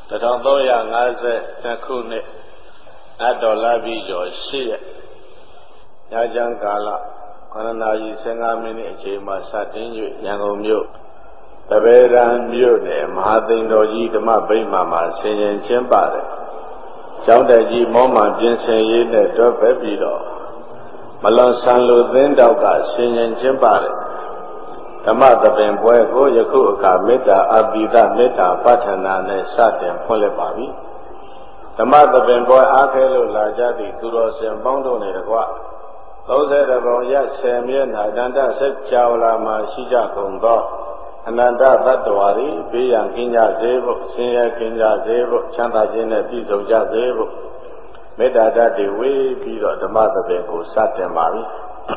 1352ခုနှစ်နတ်တော်လာပြီးကျော်8ရက်ညချမ်းကာလ9နာရီ15မိနစ်အချိန်မှစတင်၍ရန်ကုန်မြို့တပည့်ရန်မြို့နယ်မဟာသိမ်တော်ကြီးဓမ္မဗိမာန်မှာဆင်ရင်ကျင်းပတယ်။ကျောင်းတက်ကြီးမောမှန်ပြင်ဆင်ရေးနဲ့တွဲဖက်ပြီးတော့မလွန်ဆန်လူသင်းတောက်ကဆင်ရင်ကျင်းပတယ်။ဓမ္မသဘင်ပွဲကိုယခုအခါမေတ္တာအပိသမေတ္တာပဋ္ဌာနာနဲ့စတင်ဖွင့်လှစ်ပါပြီ။ဓမ္မသဘင်ပွဲအားခဲလို့လာကြသည့်သူတော်စင်ပေါင်းတို့နဲ့တကွ30ပုံရ10မျက်နှာတန်တဆက်ကြော်လာမှရှိကြကုန်သောအနန္တသတ္တဝါတွေဘေးရန်ကင်းကြစေဖို့ဆင်းရဲကင်းကြစေဖို့ချမ်းသာခြင်းနဲ့ပြည့်စုံကြစေဖို့မေတ္တာဓာတ်တွေဝေးပြီးတော့ဓမ္မသဘင်ကိုစတင်ပါပြီ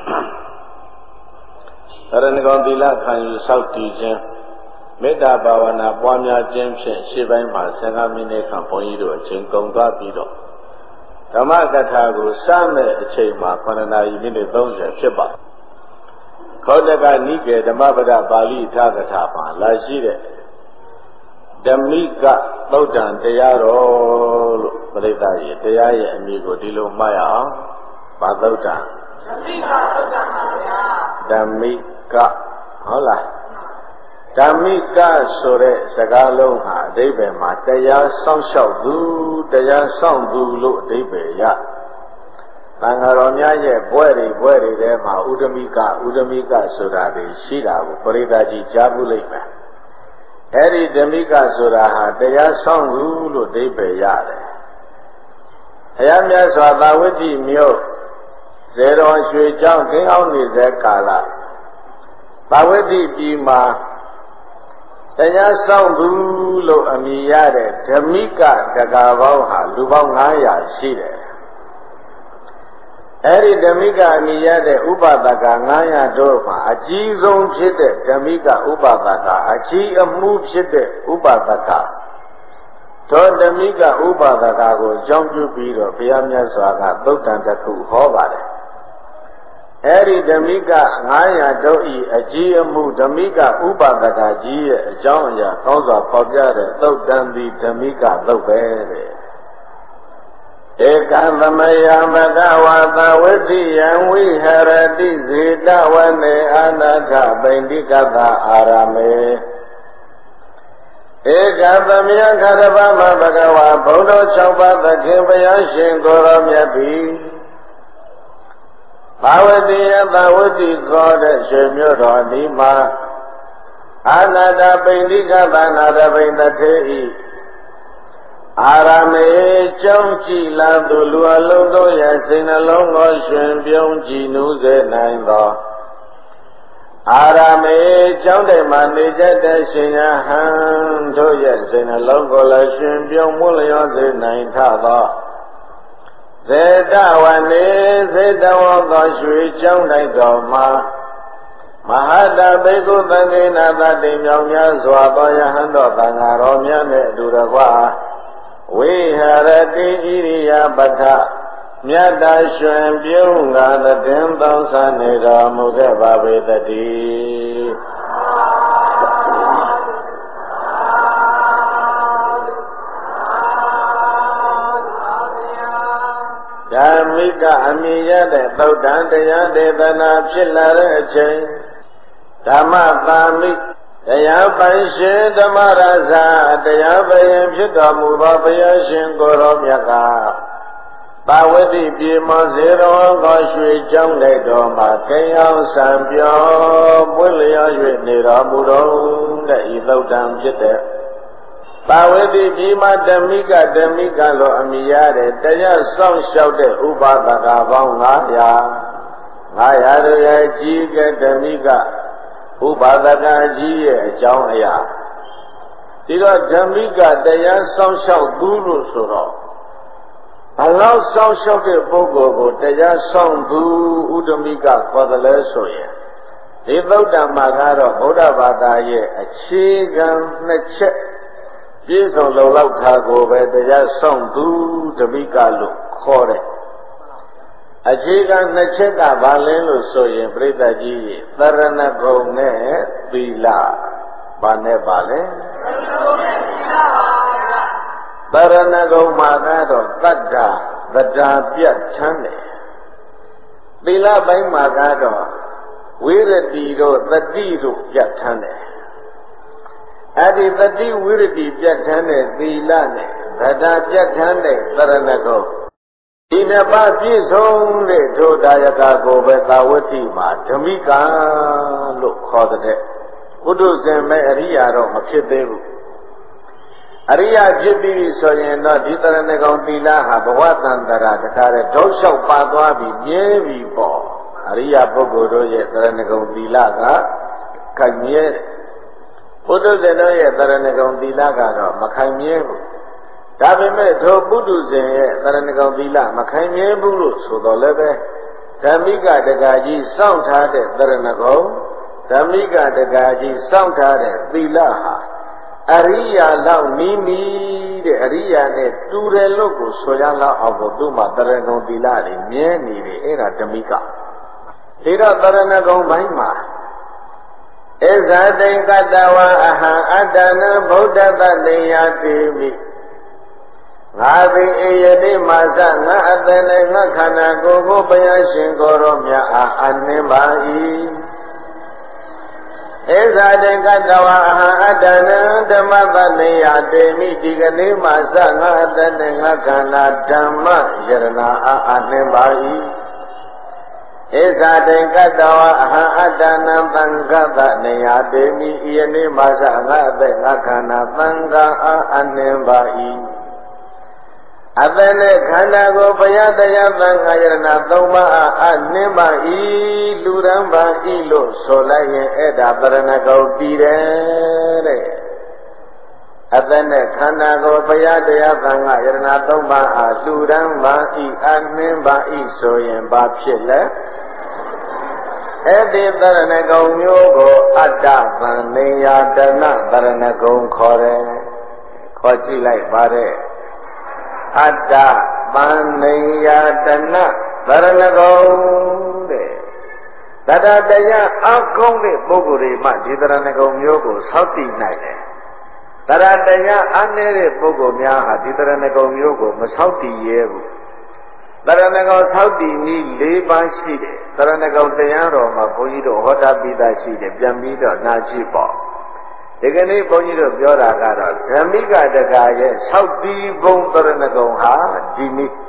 ။သရဏဂုံသီလခံယူဆောက်တည်ခြင်းမေတ္တာဘာဝနာပွားများခြင်းဖြင့်ရှေ့ပိုင်းမှာ15မိနစ်ခန့်ဘုန်းကြီးတို့အချိန်ကုန်သွားပြီးတော့ဓမ္မကထာကိုစမဲ့အချိန်မှာ9နာရီမိနစ်30ဖြစ်ပါခောတကနိကေဓမ္မပဒပါဠိထာကထာမှာလာရှိတဲ့ဓမ္မိကသုတ်တံတရားတော်လို့ပြိဿရေတရားရဲ့အမည်ကိုဒီလိုမှတ်ရအောင်။ဘာသုတ်တံဓမ္မိကသုတ်တံပါဗျာဓမ္မိကဟုတ်လားဓမ္မိကဆိုတဲ့စကားလုံးဟာအဓိပ္ပာယ်မှာတရားစောင့်ရှောက်သူတရားဆောင်သူလို့အဓိပ္ပာယ်ရသံဃာတော်များရဲ့ဘွဲ့တွေထဲမှာဥဒမိကဆိုတာတွေရှိတာကိုပရိသတ်ကြီးကြားဘူးလိမ့်မယ်အဲ့ဒီဓမ္မိကဆိုတာဟာတရားဆောင်သူလို့အဓိပ္ပာယ်ရတယ်ဘုရားမြတ်စွာသာဝတိမြို့ဇေတော်ရွှေကျောင်းခင်းအောင်နေတဲ့ကာလသာဝတိပြည်မှာတရားဆောင်သူလို့အမည်ရတဲ့ဓမ္မိကတကာပေါင်းဟာလူပေါင်း900ရှိတယ်အဲ့ဒီဓမ္မိကအမည်ရတဲ့ဥပဒက900တို့မှာအကြီးဆုံးဖြစ်တဲ့ဓမ္မိကဥပဒကအကြီးအမှုဖြစ်တဲ့ဥပဒကသောဓမ္မိကဥပဒကကိုအကြောင်းပြုပြီးတော့ဘုရားမြတ်စွာကသုတ်တံတစ်ခုဟောပါတယ်အဲ့ဒီဓမ္မိက900တို့ဤအကြီးအမှုဓမ္မိကဥပဒကကြီးရဲ့အကြောင်းအရာကောင်းစွာဖော်ပြတဲ့သုတ်တံဒီဓမ္မိကသုတ်ပဲတဲ့ဧကံသမယံဘဂဝါသဝိတိယံဝိဟရတိဇေတဝနေအနာထပိန္တိကသအာရမေဧကသမယံခရဗမဘဂဝါဘုဒ္ဓ6ပါးသခင်ဘုရားရှင်ကိုယ်တော်မြတ်သည်ဘာဝတိယဘာဝတိခေါ်တဲ့ရွှေမြို့တော်ဒီမှာအာနာတပိန္တိကသနာတပိန္တထေဤအာရမေကြောင်းကြည်လာသူလူအလုံးတို့ရဲ့စိတ်နှလုံးကိုရှင်ပြုံးကြည်နူးစေနိုင်သောအာရမေကြောင်းတိုင်မှနေကြတဲ့ရှင်ယဟန်တို့ရဲ့စိတ်နှလုံးကိုလည်းရှင်ပြုံးမှုလျောစေနိုင်ထသောဇေတဝနေဇေတဝသောရွှေကျောင်းတိုက်တော်မှာမဟာတဘေကုသံဃေနာသတိမြောင်များစွာသောယဟန်တော်သံဃာတော်များနဲ့အတူတကွဝိဟရတိဣရိယာပထမြတ်တာရွှင်ပြုံးငါသတင်သောဆာနေတော်မူခဲ့ပါပေတည်းဓမ္မိကအမည်ရတဲ့သုတ်တံတရားဒေသနာဖြစ်လာတဲ့အချိန်ဓမ္မသာမိတရားပိုင်ရှင်ဓမ္မရဇာတရားပိုင်ဖြစ်တော်မူသောဘုရားရှင်ကိုယ်တော်မြတ်ကပါဝတိပြေမဇေရောကောရွှေကျောင်းတိုက်တော်မှာကိန်းအောင်ဆံပြောပွင့်လျော်၍နေတော်မူတော်တဲ့ဤသုတ်တံဖြစ်တဲ့ပါဝတိပြည်မှာဓမ္မိကလို့အမည်ရတဲ့တရားဆောင်လျှောက်တဲ့ဥပဒကပေါင်း900တို့ရဲ့ကြီးကဓမ္မိကဥပဒကကြီးရဲ့အကြောင်းအရာဒီတော့ဓမ္မိကတရားဆောင်လျှောက်သူလို့ဆိုတော့ဘလောက်ဆောင်လျှောက်တဲ့ပုဂ္ဂိုလ်ကိုတရားဆောင်သူဥဒ္ဓမိကခေါ်တယ်လဲဆိုရင်ဒီသုတ်တံမှာကတော့ဗုဒ္ဓဘာသာရဲ့အခြေခံ2ချက်ပြည့်စုံလုံလောက်တာကိုပဲတရားဆောင်သူဓမ္မိကလို့ခေါ်တယ်အခြေခံ2ချက်ကဘာလဲလို့ဆိုရင်ပြိဿကြီးသရဏဂုံနဲ့သီလဘာနဲ့ပါလဲသရဏဂုံနဲ့သီလပါဗျာဏဂုံမှာကတော့တတ္တာသဒ္ဒါပြတ်ထမ်းတယ်သီလပိုင်းမှာကတော့ဝိရတိတို့တတိတို့ပြတ်ထမ်းတယ်အဲ့ဒီတတိဝိရတိပြတ်ထမ်းတဲ့သီလနဲ့သဒ္ဒါပြတ်ထမ်းတဲ့သရဏဂုံဒီနှစ်ပါးပြည့်စုံတဲ့ဒုဒါယကကိုပဲသာဝတိမှာဓမိကလို့ခေါ်တဲ့ပုထုဇဉ်မဲ့အရိယာတော့မဖြစ်သေးဘူးအရိယာဖြစ်ပြီဆိုရင်တော့ဒီတရဏဂုံသီလဟာဘဝတန်တရာတခါတည်းဒုလျှောက်ပါသွားပြီးမြဲပြီပေါ့အရိယာပုဂ္ဂိုလ်တို့ရဲ့တရဏဂုံသီလကခိုင်မြဲပုထုဇဉ်တို့ရဲ့တရဏဂုံသီလကတော့မခိုင်မြဲဘူးဒါပေမဲ့ထိုပုထုဇဉ်ရဲ့တရဏဂုံသီလမခိုင်မြဲဘူးလို့ဆိုတော့လည်းပဲဓမ္မိကတက္ကကြီးစောင့်ထားတဲ့တရဏဂုံဓမ္မိကတက္ကကြီးစောင့်ထားတဲ့သီလဟာအရိယာလောက်နီးနီးတဲ့အရိယာနဲ့တူတယ်လို့ကိုဆိုရလောက်အောင်ကိုသူ့မှာတရဏဂုံသီလတွေမြဲနေတယ်အဲ့ဒါဓမ္မိကဒီတော့တရဏဂုံဘိုင်းမှာဧဇာတိကတ္တဝအဟံအတ္တနံဗုဒ္ဓတ္တေယတိမိငါသည်အေယတိမာစငါအသက်နဲ့ငါခန္ဓာကိုယ်ကိုဘုရားရှင်ကိုယ်တော်မြတ်အားအနှင်းပါ၏ဧဇာတိကတ္တဝအဟံအတ္တနံဓမ္မတ္တေယတိမိဒီကနေ့မာစငါအသက်နဲ့ငါခန္ဓာဓမ္မယရဏအားအနှင်းပါ၏ဧဇာတိကတ္တဝအဟံအတ္တနံသံဃတနေယတိမိဤယနေ့မာစငါအသက်ငါခန္ဓာသံဃာအားအနှင်းပါ၏အသက်နဲ့ခန္ဓာကိုဘုရားတရားသံဃာယရဏသုံးပါးအားအနှင်းပါ၏လူရန်ပါ၏လို့ဆိုလိုက်ရင်အဲ့ဒါပရဏဂုံတည်တယ်တဲ့အသက်နဲ့ခန္ဓာကိုဘုရားတရားသံဃာယရဏသုံးပါးအားလူရန်ပါ၏အနှင်းပါ၏ဆိုရင်ဘာဖြစ်လဲအဲ့ဒီပရဏဂုံမျိုးကိုအတ္တဗန္နေယတနာပရဏဂုံခေါ်တယ်ခေါ်ကြည့်လိုက်ပါတဲ့အတ္တပန္နေယတနာဗရဏဂုံတဲ့တတတရားအကောင်းတဲ့ပုဂ္ဂိုလ်တွေမှဒီဗရဏဂုံမျိုးကိုဆောက်တည်နိုင်တယ်တရတရားအနည်းတဲ့ပုဂ္ဂိုလ်များဟာဒီဗရဏဂုံမျိုးကိုမဆောက်တည်ရဲဘူးတရဏဂုံဆောက်တည်နည်း၄ပါးရှိတယ်တရဏဂုံတရားတော်မှာဘုန်းကြီးတို့ဟောတာပြီးသားရှိတယ်ပြန်ပြီးတော့နာကြည့်ပေါ့ဒီကနေ့ဘုန်းကြီးတို့ပြောတာကတော့ဓမ္မိကတက္ကရဲ့ဆောက်တည်ဘုံတရဏဂုံဟာဒီနည်း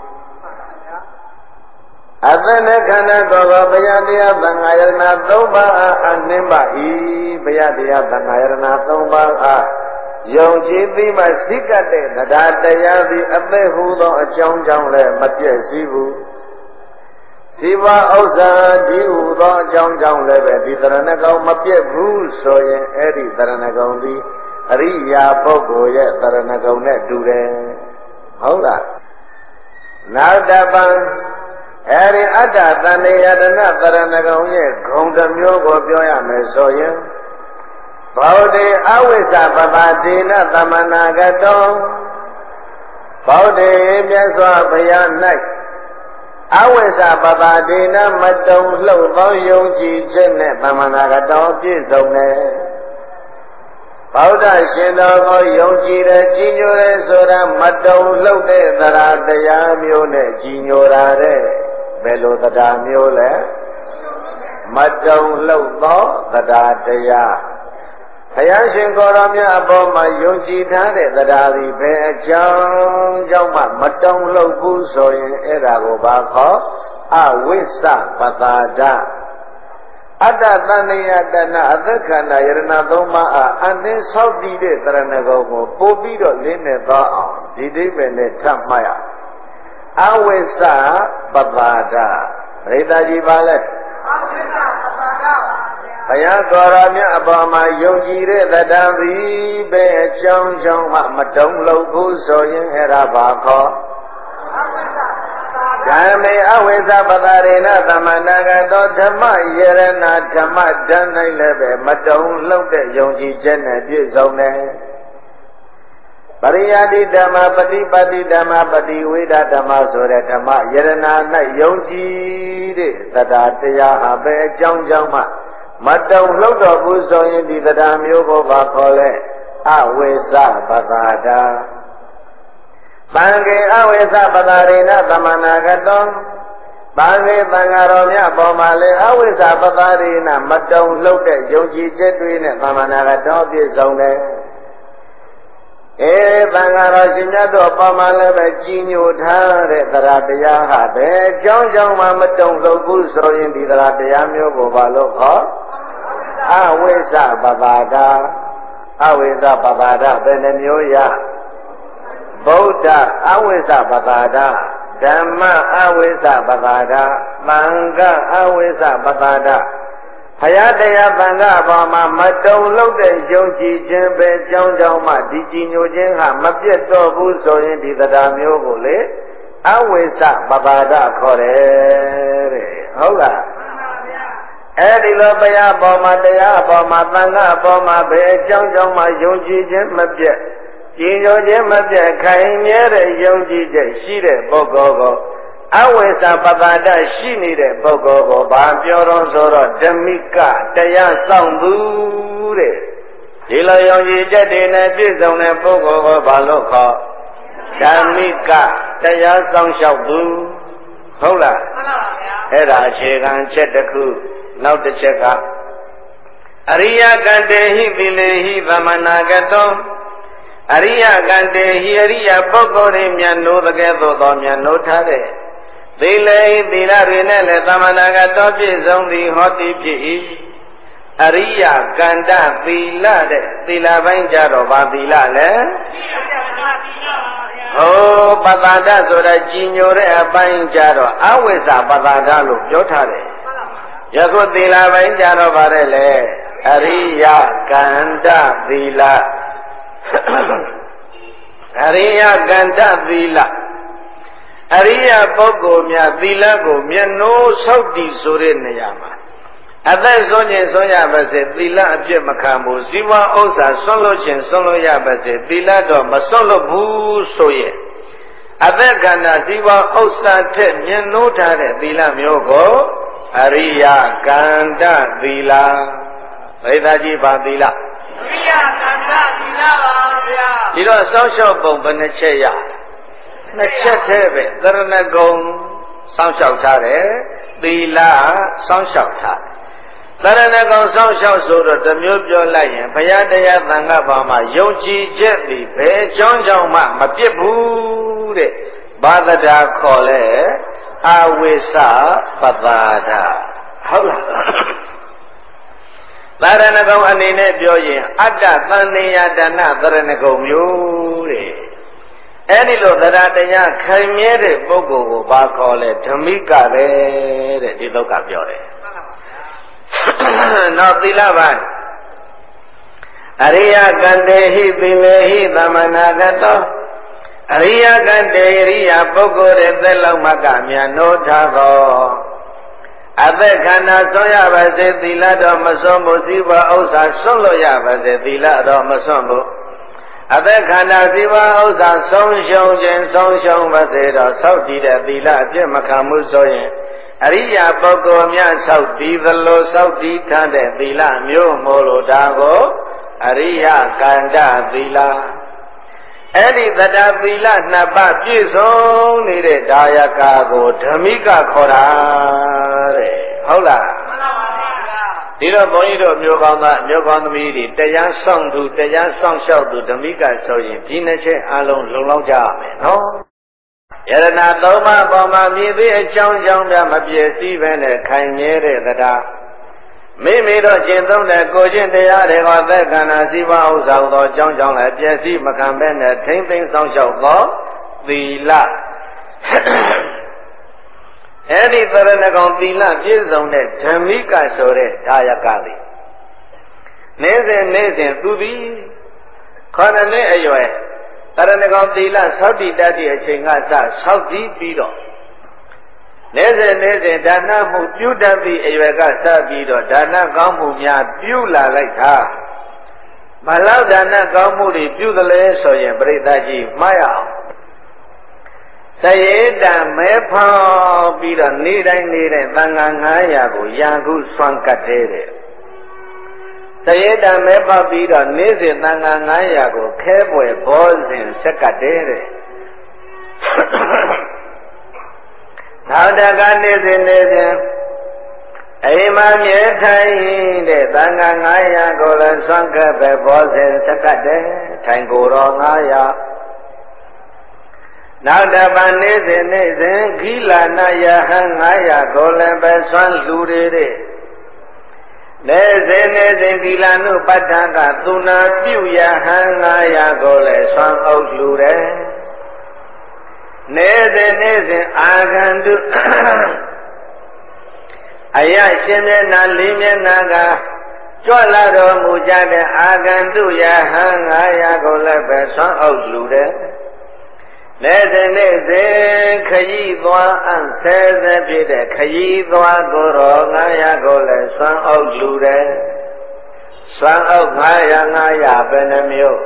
အသနဲ့ခန္ဓာကိုယ်ကဘုရားတရားသံဃာယရဏသုံးပါးအားအနှင်းပါ၏ဘုရားတရားသံဃာယရဏသုံးပါးအားယုံကြည်သိမှစိတ်ကတဲ့တရားတရားသည်အသက်ဟူသောအကြောင်းကြောင့်လည်းမပြည့်စည်ဘူးစီဝဥစ္စာဒီဟူသောအကြောင်းကြောင့်လည်းပဲဒီတရဏဂုံမပြည့်ဘူးဆိုရင်အဲ့ဒီတရဏဂုံသည်အရိယာပုဂ္ဂိုလ်ရဲ့တရဏဂုံနဲ့တူတယ်ဟုတ်လားနောက်တစ်ပံအဲ့ဒီအတ္တတဏ္ဍယတနာတရဏဂုံရဲ့ဂုံတစ်မျိုးကိုပြောရမယ်ဆိုရင်ဘောဓိအဝိဇ္ဇပပါတိနသမနာကတောဘောဓိမြတ်စွာဘုရား၌အဝိဇ္ဇပပါတိနမတုံလှုပ်သောယုံကြည်ခြင်းနဲ့သမနာကတောပြည့်စုံတယ်ဗုဒ္ဓရှင်တော်ကိုယုံကြည်တယ်ကြီးညိုတယ်ဆိုတာမတုံလှုပ်တဲ့သရတရားမျိုးနဲ့ကြီးညိုတာတဲ့ဘယ်လိုတရားမျိုးလဲမတုံလှုပ်သောတရားတရားဘုရားရှင်ကိုယ်တော်မြတ်အပေါ်မှာယုံကြည်ထားတဲ့တရားဒီပဲအကြောင်းကြောင့်မှမတုံ့လှုပ်ဘူးဆိုရင်အဲ့ဒါကိုဘာခေါ်အဝိစ္စပတာဒအတ္တတဏ္ဍယတနာအသက်ခန္ဓာယရဏသုံးပါးအားအနှင်းဆောက်တည်တဲ့တရဏဂုံကိုပို့ပြီးတော့လင်းနေသွားအောင်ဒီဒိဗ္ဗေနဲ့ထပ်မှတ်ရအဝိစ္စပတာဒပရိသတ်ကြီးပါလဲအဝိစ္စပတာဒဘုရားကိုယ်တော်မြတ်အပေါ်မှာယုံကြည်တဲ့တရားသည်ပဲအကြောင်းကြောင့်မှမတုံ့လှုပ်ဘူးဆိုရင်အဲ့ဒါဘာခေါ်အဝိဇ္ဇဓမ္မေအဝိဇ္ဇပတာရေနသမဏဂတောဓမ္မယရဏဓမ္မဓာတ်၌လည်းပဲမတုံ့လှုပ်တဲ့ယုံကြည်ချက်နဲ့ပြည့်စုံတယ်ပရိယာတိဓမ္မပฏิပတ်တိဓမ္မပฏิဝေဒဓမ္မဆိုတဲ့ဓမ္မယရဏ၌ယုံကြည်တဲ့တရားတရားဟာပဲအကြောင်းကြောင့်မှမတုံလှုပ်တော်ဘူးဆိုရင်ဒီတရားမျိုးကိုပါခေါ်လဲအဝိဇ္ဇပတာဒပံကေအဝိသပတာရိနသမနာကတောဗံကေသံဃာတော်များပေါ်မှာလေအဝိဇ္ဇပတာရိနမတုံလှုပ်တဲ့ယုံကြည်ချက်တွေနဲ့သမနာကတောပြည့်စုံတယ်သံဃာတော်ရှင်မြတ်တို့ပေါ်မှာလည်းပဲကြီးညိုထားတဲ့တရားတရားဟာပဲကြောင်းကြောင်းမှမတုံလှုပ်ဘူးဆိုရင်ဒီတရားတရားမျိုးကိုဘာလို့ခေါ်အဝိဇ္ဇပတာဒအဝိဇ္ဇပတာဒဘယ်နှမျိုးရဗုဒ္ဓအဝိဇ္ဇပတာဒဓမ္မအဝိဇ္ဇပတာဒသံဃအဝိဇ္ဇပတာဒဘုရားတရားသံဃပေါ်မှာမတုံလို့တဲ့ယုံကြည်ခြင်းပဲကြောင်းကြောင်းမှဒီကြည်ညိုခြင်းဟာမပြတ်တော့ဘူးဆိုရင်ဒီတရားမျိုးကိုလေအဝိဇ္ဇပတာဒခေါ်တယ်တဲ့ဟုတ်လားအဲ့ဒီလိုဘုရားပေါ်မှာတရားပေါ်မှာသံဃပေါ်မှာပဲအကြောင်းကြောင့်မှယုံကြည်ခြင်းမပြတ်ကြည်ညိုခြင်းမပြတ်ခိုင်မြဲတဲ့ယုံကြည်ချက်ရှိတဲ့ပုဂ္ဂိုလ်ကိုအဝိဇ္ဇပတာဒရှိနေတဲ့ပုဂ္ဂိုလ်ကိုဘာပြောတော့ဆိုတော့ဓမ္မိကတရားဆောင်သူတဲ့ဒီလိုယုံကြည်ချက်တွေနဲ့ပြည့်စုံတဲ့ပုဂ္ဂိုလ်ကိုဘာလို့ခေါ်ဓမ္မိကတရားဆောင်လျှောက်သူဟုတ်လားမှန်ပါဗျာအဲ့ဒါအခြေခံချက်တစ်ခုနောက်တစ်ချက်ကအရိယကံတေဟိသီလေဟိသမနာကတောအရိယကံတေဟိအရိယပုဂ္ဂိုလ်တွေမြတ်နိုးတဲ့ကဲ့သို့သောမြတ်နိုးထားတဲ့သီလေဟိသီလတွေနဲ့လည်းသမနာကတောပြည့်စုံသည်ဟောတိဖြစ်၏အရိယကန္တသီလတဲ့သီလပိုင်းကြတော့ဗာသီလလဲဟောပတာဒဆိုတာကြည်ညိုတဲ့အပိုင်းကြတော့အဝိဇ္ဇပတာဒလို့ပြောထားတယ်ယခုသီလပိုင်းကြတော့ဗါတဲ့လေအရိယကန္တသီလအရိယကန္တသီလအရိယပုဂ္ဂိုလ်များသီလကိုမျက်နှိုးဆောက်တည်ဆိုတဲ့နေရာမှာအသက်ဆုံးခြင်းဆုံးရပါစေသီလအပြည့်မခံဘူးဇီဝဥစ္စာဆွန့်လွတ်ခြင်းဆွန့်လွတ်ရပါစေသီလတော့မဆွန့်လွတ်ဘူးဆိုရင်အသက်ခန္ဓာဇီဝဥစ္စာထက်မျက်နှိုးထားတဲ့သီလမျိုးကိုအရိယကန္တသီလပရိသတ်ကြီးပါသီလအရိယကန္တသီလပါဗျာဒီတော့စောင့်ရှောက်ပုံဘယ်နှချက်ရနှစ်ချက်သေးပဲသရဏဂုံစောင့်ရှောက်ထားတယ်သီလစောင့်ရှောက်ထားတယ်သရဏဂုံစောင့်ရှောက်ဆိုတော့တစ်မျိုးပြောလိုက်ရင်ဘုရားတရားသံဃာဘာမှာယုံကြည်ချက်သည်ဘယ်ကြောင်းကြောင့်မှမပြစ်ဘူးတဲ့ဘာသဒ္ဓခေါ်လဲအဝိဇ္ဇပတာဒဟုတ်လားသရဏဂုံအနေနဲ့ပြောရင်အတ္တသန္နေယတဏသရဏဂုံမျိုးတဲ့အဲ့ဒီလိုတရားတရားခိုင်မြဲတဲ့ပုဂ္ဂိုလ်ကိုဘာခေါ်လဲဓမ္မိကပဲတဲ့ဒီလောကပြောတယ်နောက်သီလပိုင်းအရိယကန္တေဟိသီလေဟိသမနာကတောအရိယကတေရိယပုဂ္ဂိုလ်ရဲ့သက်လောက်မကမြတ်နိုးထားသောအသက်ခန္ဓာဆွံ့ရပါစေသီလတော်မဆွံ့ဘူးဇီဝဥစ္စာဆွံ့လို့ရပါစေသီလတော်မဆွံ့ဘူးအသက်ခန္ဓာဇီဝဥစ္စာဆုံးရှုံးခြင်းဆုံးရှုံးပါစေတော့ဆောက်တည်တဲ့သီလအပြည့်မခံမှုဆိုရင်အရိယာပုဂ္ဂိုလ်များဆောက်တည်သလိုဆောက်တည်ထားတဲ့သီလမျိုးမို့လို့ဒါကိုအရိယကန္တသီလအဲ့ဒီသတ္တသီလနှစ်ပါးပြည့်စုံနေတဲ့ဒါယကာကိုဓမ္မိကခေါ်တာတဲ့ဟုတ်လားမှန်ပါပါဒီတော့ဘုန်းကြီးတို့မျိုးကောင်းသားမျိုးကောင်းသမီးတွေတရားဆောင်သူတရားဆောင်လျှောက်သူဓမ္မိကဆိုရင်ဒီနှစ်ချက်အလုံးလုံလောက်ကြရမယ်နော်ယရဏသုံးပါးပေါ်မှာမြည်သည့်အကြောင်းကြောင့်များမပြည့်စည်ပဲနဲ့ခိုင်မြဲတဲ့တရားမိမိတို့ကျင့်သုံးတဲ့ကိုကျင့်တရားတွေကိုသက်ခန္ဓာဇီဝဥစ္စာသောအကြောင်းကြောင့်လည်းပြည့်စည်မခံပဲနဲ့ထိမ့်သိမ်းဆောင်လျှောက်သောသီလအဲ့ဒီသရဏဂုံသီလပြည့်စုံတဲ့ဓမ္မိကဆိုတဲ့ဒါယကသည်နေ့စဉ်သူသည်ခေါ်တဲ့အရွယ်သရဏဂုံသီလသောတိတတ်တဲ့အချိန်ကစဆောက်တည်ပြီးတော့နေ့စဉ်ဒါနမှုပြုတတ်သည့်အရွယ်ကစပြီးတော့ဒါနကောင်းမှုများပြုလာလိုက်တာဘလောက်ဒါနကောင်းမှုတွေပြုသလဲဆိုရင်ပရိသတ်ကြီးမှားရအောင်စရေတံမဲဖောက်ပြီးတော့နေ့တိုင်းသံဃာ900ကိုရာခုဆွမ်းကတ်တဲ့စရေတံမဲဖောက်ပြီးတော့နေ့စဉ်သံဃာ900ကိုခဲပွယ်ဘောဇင်ဆက်ကတ်တဲ့နောက်တကနေစဉ်နေစဉ်အိမ်မှာမြဲထိုင်တဲ့သံဃာ900ကိုလည်းဆွမ်းကပ်ပဲဘောဇင်သက်ကတ်တယ်ထိုင်ကိုယ်တော်900နောက်တပန်နေစဉ်နေစဉ်ခီလာနာယဟန်900ကိုလည်းပဲဆွမ်းလူတွေတဲ့နေစဉ်နေစဉ်ခီလာနုပဋ္ဌာကသုနာပြုယဟန်900ကိုလည်းဆွမ်းအုပ်လူတယ်နေစဉ်နေစဉ်အာဂန္တုအယရှင်မျက်နှာလေးမျက်နှာကကြွလာတော်မူကြတဲ့အာဂန္တုယဟန်900ကိုလည်းပဲဆွမ်းအုပ်လူတယ်နေစဉ်နေစဉ်ခရီးသွားအံ့ဆဲဆဲဖြစ်တဲ့ခရီးသွားကိုယ်တော်900ကိုလည်းဆွမ်းအုပ်လူတယ်ဆွမ်းအုပ်900ဘယ်နှမျိုး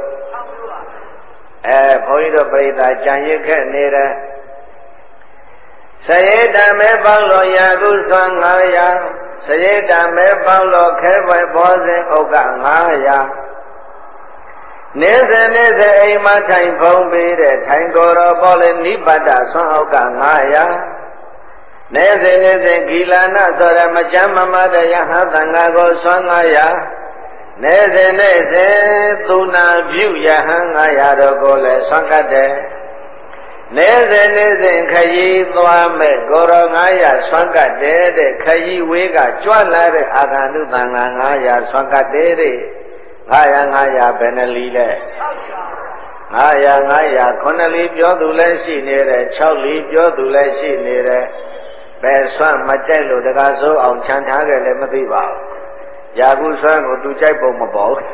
ဘုန်းကြီးတို့ပြိဿာကြံရစ်ခဲ့နေတယ်စရိတံမဲပေါင်းလို့ရာဟုဆွမ်း900စရိတံမဲပေါင်းလို့ခဲပွဲဘောဇင်ဥက္က900နေစဉ်နေစဉ်အိမ်မထိုင်ဖုံးပေးတဲ့ထိုင်ကိုယ်တော်ပေါ်လေနိဗ္ဗတဆွမ်းဥက္က900နေစဉ်နေစဉ်ဂီလာနဆိုရမချမ်းမမတဲ့ယဟန်သံဃာကိုဆွမ်း900နေစဉ်နေစဉ်သုနာပြုယဟန်900တို့ကိုလည်းဆွမ်းကတ်တယ်နေစဉ်နေစဉ်ခရီးသွားမဲ့ကိုယ်တော်900ဆွမ်းကတ်တယ်တဲ့ခရီးဝေးကကြွလာတဲ့အာဂန္တုသံဃာ900ဆွမ်းကတ်တယ်တဲ့900ဘယ်နှလီလဲ900 9လီပြောသူလည်းရှိနေတယ်6လီပြောသူလည်းရှိနေတယ်ဘယ်ဆွမ်းမကြိုက်လို့တကားစိုးအောင်ခြံထားကြလည်းမသိပါဘူးယာကုဆွမ်းကိုသူကြိုက်ပုံမပေါ်ဘူး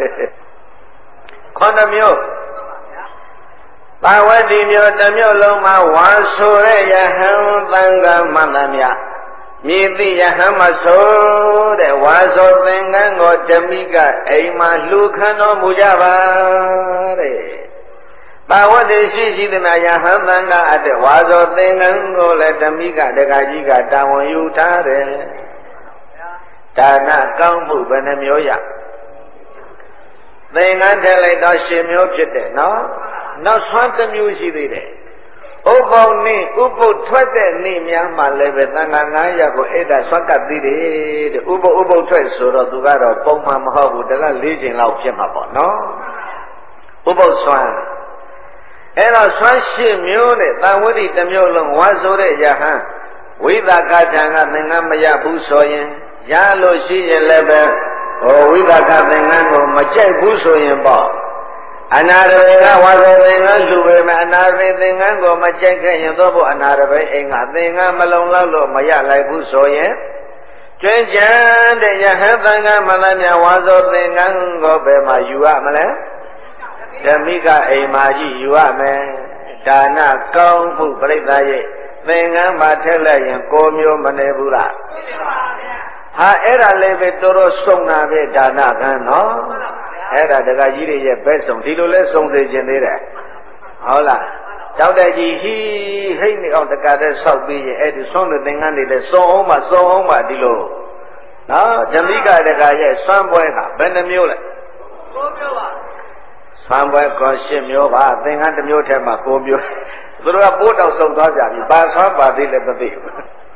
9မျိုးပါဝတိမျိုးတစ်မျိုးလုံးမှာဝါဆိုတဲ့ယဟန်သံဃာမန္တမြမြည်သိယဟန်မဆိုတဲ့ဝါဆိုသင်္ကန်းကိုဓမိကအိမ်မှာလှူခံတော်မူကြပါတဲ့ပါဝတိရှိရှိသမျှယဟန်သံဃာအတဲ့ဝါဆိုသင်္ကန်းကိုလည်းဓမိကတက္ကကြီးကတာဝန်ယူထားတယ်ဒါနကောင်းမှုဘယ်နှမျိုးရသင်္ကန်းထည့်လိုက်တော့10မျိုးဖြစ်တယ်နော်နောက်ဆွမ်းတစ်မျိုးရှိသေးတယ်ဥပုပ်နေ့ဥပုပ်ထွက်တဲ့နေ့များမှလည်းပဲသံဃာ900ကိုအဲ့ဒါဆွမ်းကပ်သေးတယ်တဲ့ဥပုပ်ထွက်ဆိုတော့သူကတော့ပုံမှန်မဟုတ်ဘူးတက4ချိန်လောက်ဖြစ်မှာပေါ့နော်ဥပုပ်ဆွမ်းအဲ့တော့ဆွမ်း10မျိုးနဲ့သံဝတိတစ်မျိုးလုံးဝါဆိုတဲ့ယဟန်ဝိသကထံကသင်္ကန်းမရဘူးဆိုရင်ရလို့ရှိရင်လည်းပဲဝိသကသင်္ကန်းကိုမကြိုက်ဘူးဆိုရင်ပေါ့အနာရဘေကဝါဆိုသင်္ကန်းလူပေမဲ့အနာရဘေသင်္ကန်းကိုမကြိုက်ခဲ့ရင်တော့ဘုအနာရဘေအိမ်ကသင်္ကန်းမလုံလောက်လို့မရလိုက်ဘူးဆိုရင်ကျွင်းကျန်တဲ့ယဟန်သံဃာမလမြဝါဆိုသင်္ကန်းကိုဘယ်မှာယူရမလဲဓမိကအိမ်မှာကြီးယူရမယ်ဒါနကောင်းမှုပြိဿရဲ့သင်္ကန်းမှာထက်လိုက်ရင်9မျိုးမနေဘူးလားဟာအဲ့ဒါလည်းပဲတော်တော်စုံတာပဲဒါနကံနော်အဲ့ဒါတက္ကကြီးတွေရဲ့ဘက်ဆုံးဒီလိုလဲစုံစေခြင်းသေးတယ်ဟုတ်လားတောက်တဲ့ကြီးဟိနေအောင်တက္ကတဲ့ဆောက်ပြီးရင်အဲ့ဒီဆုံးတဲ့သင်္ကန်းတွေလဲစုံအောင်မှဒီလိုနော်ဓမိကတက္ကရဲ့စွမ်းပွဲကဘယ်နှမျိုးလဲ9မျိုးပါစွမ်းပွဲကော10မျိုးပါသင်္ကန်းတစ်မျိုးထဲမှာ9မျိုးသူတို့ကပိုးတောက်ဆုံးသွားကြပြီဘာစွမ်းပါသေးလဲမသိဘူး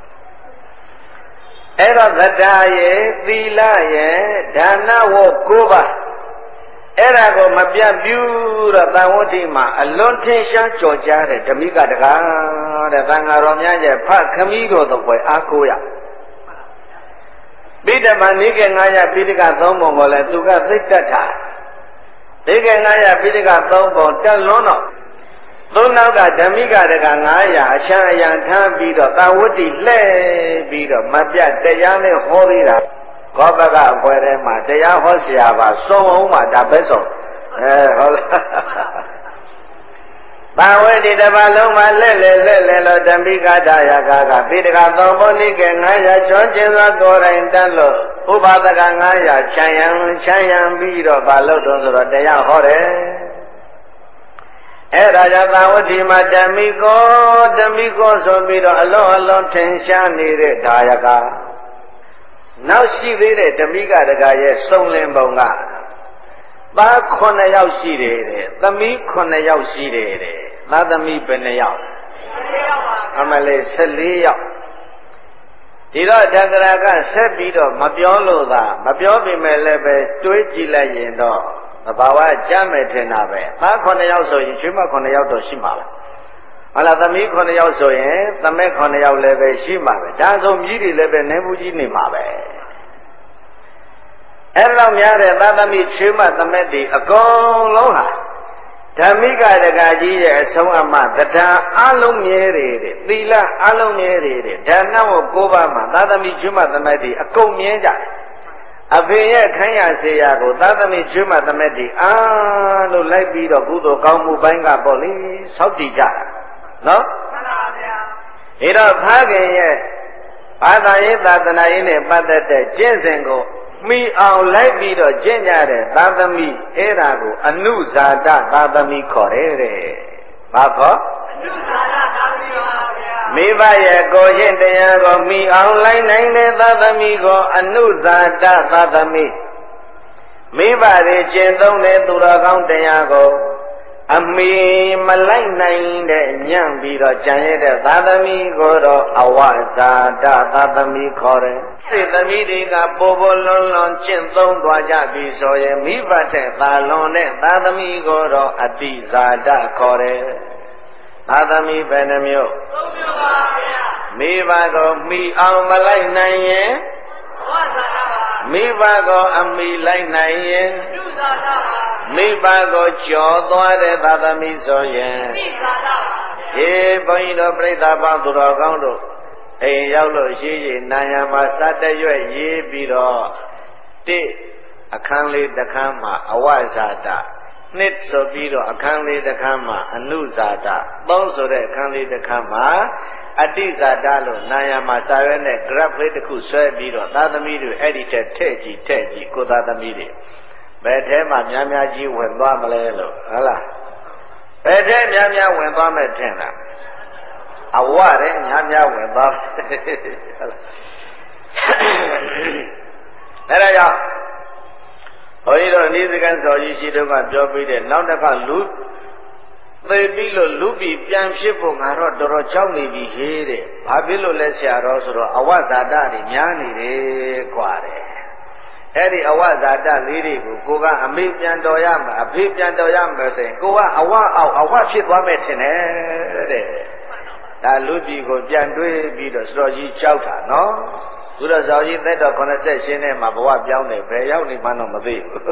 အဲ့တော့သတ္တရဲ့သီလရဲ့ဒါနဝတ်9ပါးအဲ့ဒါကိုမပြတ်ပြူတော့သံဝတိမှာအလွန်ထင်ရှားကြော်ကြားတဲ့ဓမိကတကားတဲ့သံဃာတော်များရဲ့ဖခမည်းတော်တို့ပဲအားကိုးရပိဋကမနိကေ900ပိဋက3ပုံကိုလည်းသူကသိတတ်တာနိကေ900ပိဋက3ပုံတက်လွန်းတော့သုံးနောက်ကဓမိကတကား900အချမ်းအယံထားပြီးတော့သံဝတိလှဲ့ပြီးတော့မပြတ်တရားနဲ့ဟောသေးတာကောပကအပွဲထဲမှာတရားဟောဆရာပါစုံအောင်မှာဒါပဲဆုံးဟုတ်လားဘာဝေဒီတပါလုံးမှာလဲလို့ဓမိကတယကပိဋကသုံးပုံနိကေ900ချွန်ကျင်သောကိုယ်တိုင်တတ်လို့ဥပဒက900ခြံရံပြီးတော့ဘာလို့တော့ဆိုတော့တရားဟောတယ်အဲ့ဒါကြောင့်သာဝတိမှာဓမိကိုဆိုပြီးတော့အလွန်ထင်ရှားနေတဲ့ဒါယကနောက်ရှိသေးတဲ့ဓမိကတကာရဲ့စုံလင်ပုံကသား9ယောက်ရှိတယ်တဲ့သမီး9ယောက်ရှိတယ်တဲ့သားသမီးဘယ်နှယောက်အမလေး14ယောက်ဒီတော့တက္ကရာကဆက်ပြီးတော့မပြောလို့သာမပြောပေမဲ့လည်းပဲတွေးကြည့်လိုက်ရင်တော့သဘာဝကြမ်းမယ်ထင်တာပဲသား9ယောက်ဆိုရင်ချွေးမ9ယောက်တော့ရှိမှာပဲဟလာသမီး9ယောက်ဆိုရင်သမက်9ယောက်လည်းပဲရှိမှာပဲဒါဆိုမြည်တွေလည်းပဲနေဘူးကြီးနေမှာပဲအဲ့လောက်များတဲ့သာသမီချွေးမသမက်တွေအကုန်လုံးဟာဓမ္မိကတကကြီးရဲ့အဆုံးအမတရားအလုံးမြဲတွေတဲ့သီလအလုံးမြဲတွေတဲ့ဒါနဝ9ပါးမှာသာသမီချွေးမသမက်တွေအကုန်မြဲကြတယ်အဖေရဲ့ခိုင်းရစေရကိုသာသမီချွေးမသမက်တွေအားလို့လိုက်ပြီးတော့ကုသိုလ်ကောင်းမှုပိုင်းကပေါ့လေစောင့်တည်ကြတာနော်မှန်ပါဗျာဒါတော့ဖခင်ရဲ့ဘာသာရေးသာသနာရေးနဲ့ပတ်သက်တဲ့ကျင့်စဉ်ကိုမိအောင်လိုက်ပြီးတော့ကျင့်ကြတဲ့သာသမီအဲ့ဒါကိုအနုဇာတသာသမီခေါ်တယ်တဲ့ဘာခေါ်အနုဇာတသာသမီပါဗျာမိဘရဲ့ကိုယ်ရှင်တရားကိုမိအောင်လိုက်နိုင်တဲ့သာသမီကိုအနုဇာတသာသမီမိဘတွေကျင့်သုံးတဲ့သူတော်ကောင်းတရားကိုအမေမလိုက်နိုင်တဲ့ညံ့ပြီးတော့ကြံရတဲ့သာသမီကိုတော့အဝဇာတသာသမီခေါ်တယ်စေသမီတွေကပေါ်ပေါ်လွန်လွန်ကျင့်သုံးသွားကြပြီဆိုရင်မိဘတဲ့သာလွန်တဲ့သာသမီကိုတော့အတိဇာတခေါ်တယ်သာသမီဘယ်နှမျိုး၃မျိုးပါဗျာမိဘကိုမိအောင်မလိုက်နိုင်ရင်အဝဇာတပါမိဘကိုအမိလိုက်နိုင်ရင်အနုဇာတပါမိဘကိုကြော်သွားတဲ့သာသမီဆိုရင်အနိဇာတပါဟေးဘုန်းကြီးတို့ပြိဿပေါင်းသူတော်ကောင်းတို့အိမ်ရောက်လို့ရှိရင်နာယံမှာစတရွက်ရေးပြီးတော့တိအခန်းလေးတစ်ခန်းမှာအဝဇာတနှစ်ဆိုပြီးတော့အခန်းလေးတစ်ခန်းမှာအနုဇာတသုံးဆိုတဲ့အခန်းလေးတစ်ခန်းမှာအတိဇာတလို့နာယံမှာစာရွက်နဲ့ graph လေးတစ်ခုဆွဲပြီးတော့သာသမီတွေအဲ့ဒီထက်ထည့်ကြည့်ကိုသာသမီတွေဘယ်ထဲမှာများများကြီးဝင်သွားမလဲလို့ဟုတ်လားဘယ်ထဲများများဝင်သွားမဲ့ထင်လားအဝတဲ့များများဝင်သွားဟုတ်လားအဲ့ဒါကြောင့်ဘုန်းကြီးတို့အနည်းစကန်းစော်ကြီးရှိတော့ကပြောပြီးတဲ့နောက်တစ်ခါလူသိပြီးလို့လူပြီးပြန်ဖြစ်ဖို့ငါတော့တော်တော်ကြောက်နေပြီဟေးတဲ့ဘာဖြစ်လို့လဲဆရာတော်ဆိုတော့အဝဇာတတွေများနေတယ်กว่าတဲ့အဲ့ဒီအဝဇာတလေးတွေကိုကိုကအမေပြန်တော်ရမှာအဖေပြန်တော်ရမှာဆိုရင်ကိုကအဝအောက်အဝဖြစ်သွားမယ်ထင်တယ်တဲ့ဒါလူပြီးကိုပြန်တွေးပြီးတော့စော်ကြီးကြောက်တာနော်သူတော့စော်ကြီးသက်တော်80ရှင်နဲ့မှာဘဝပြောင်းနေဘယ်ရောက်နေမှတော့မသိဘူး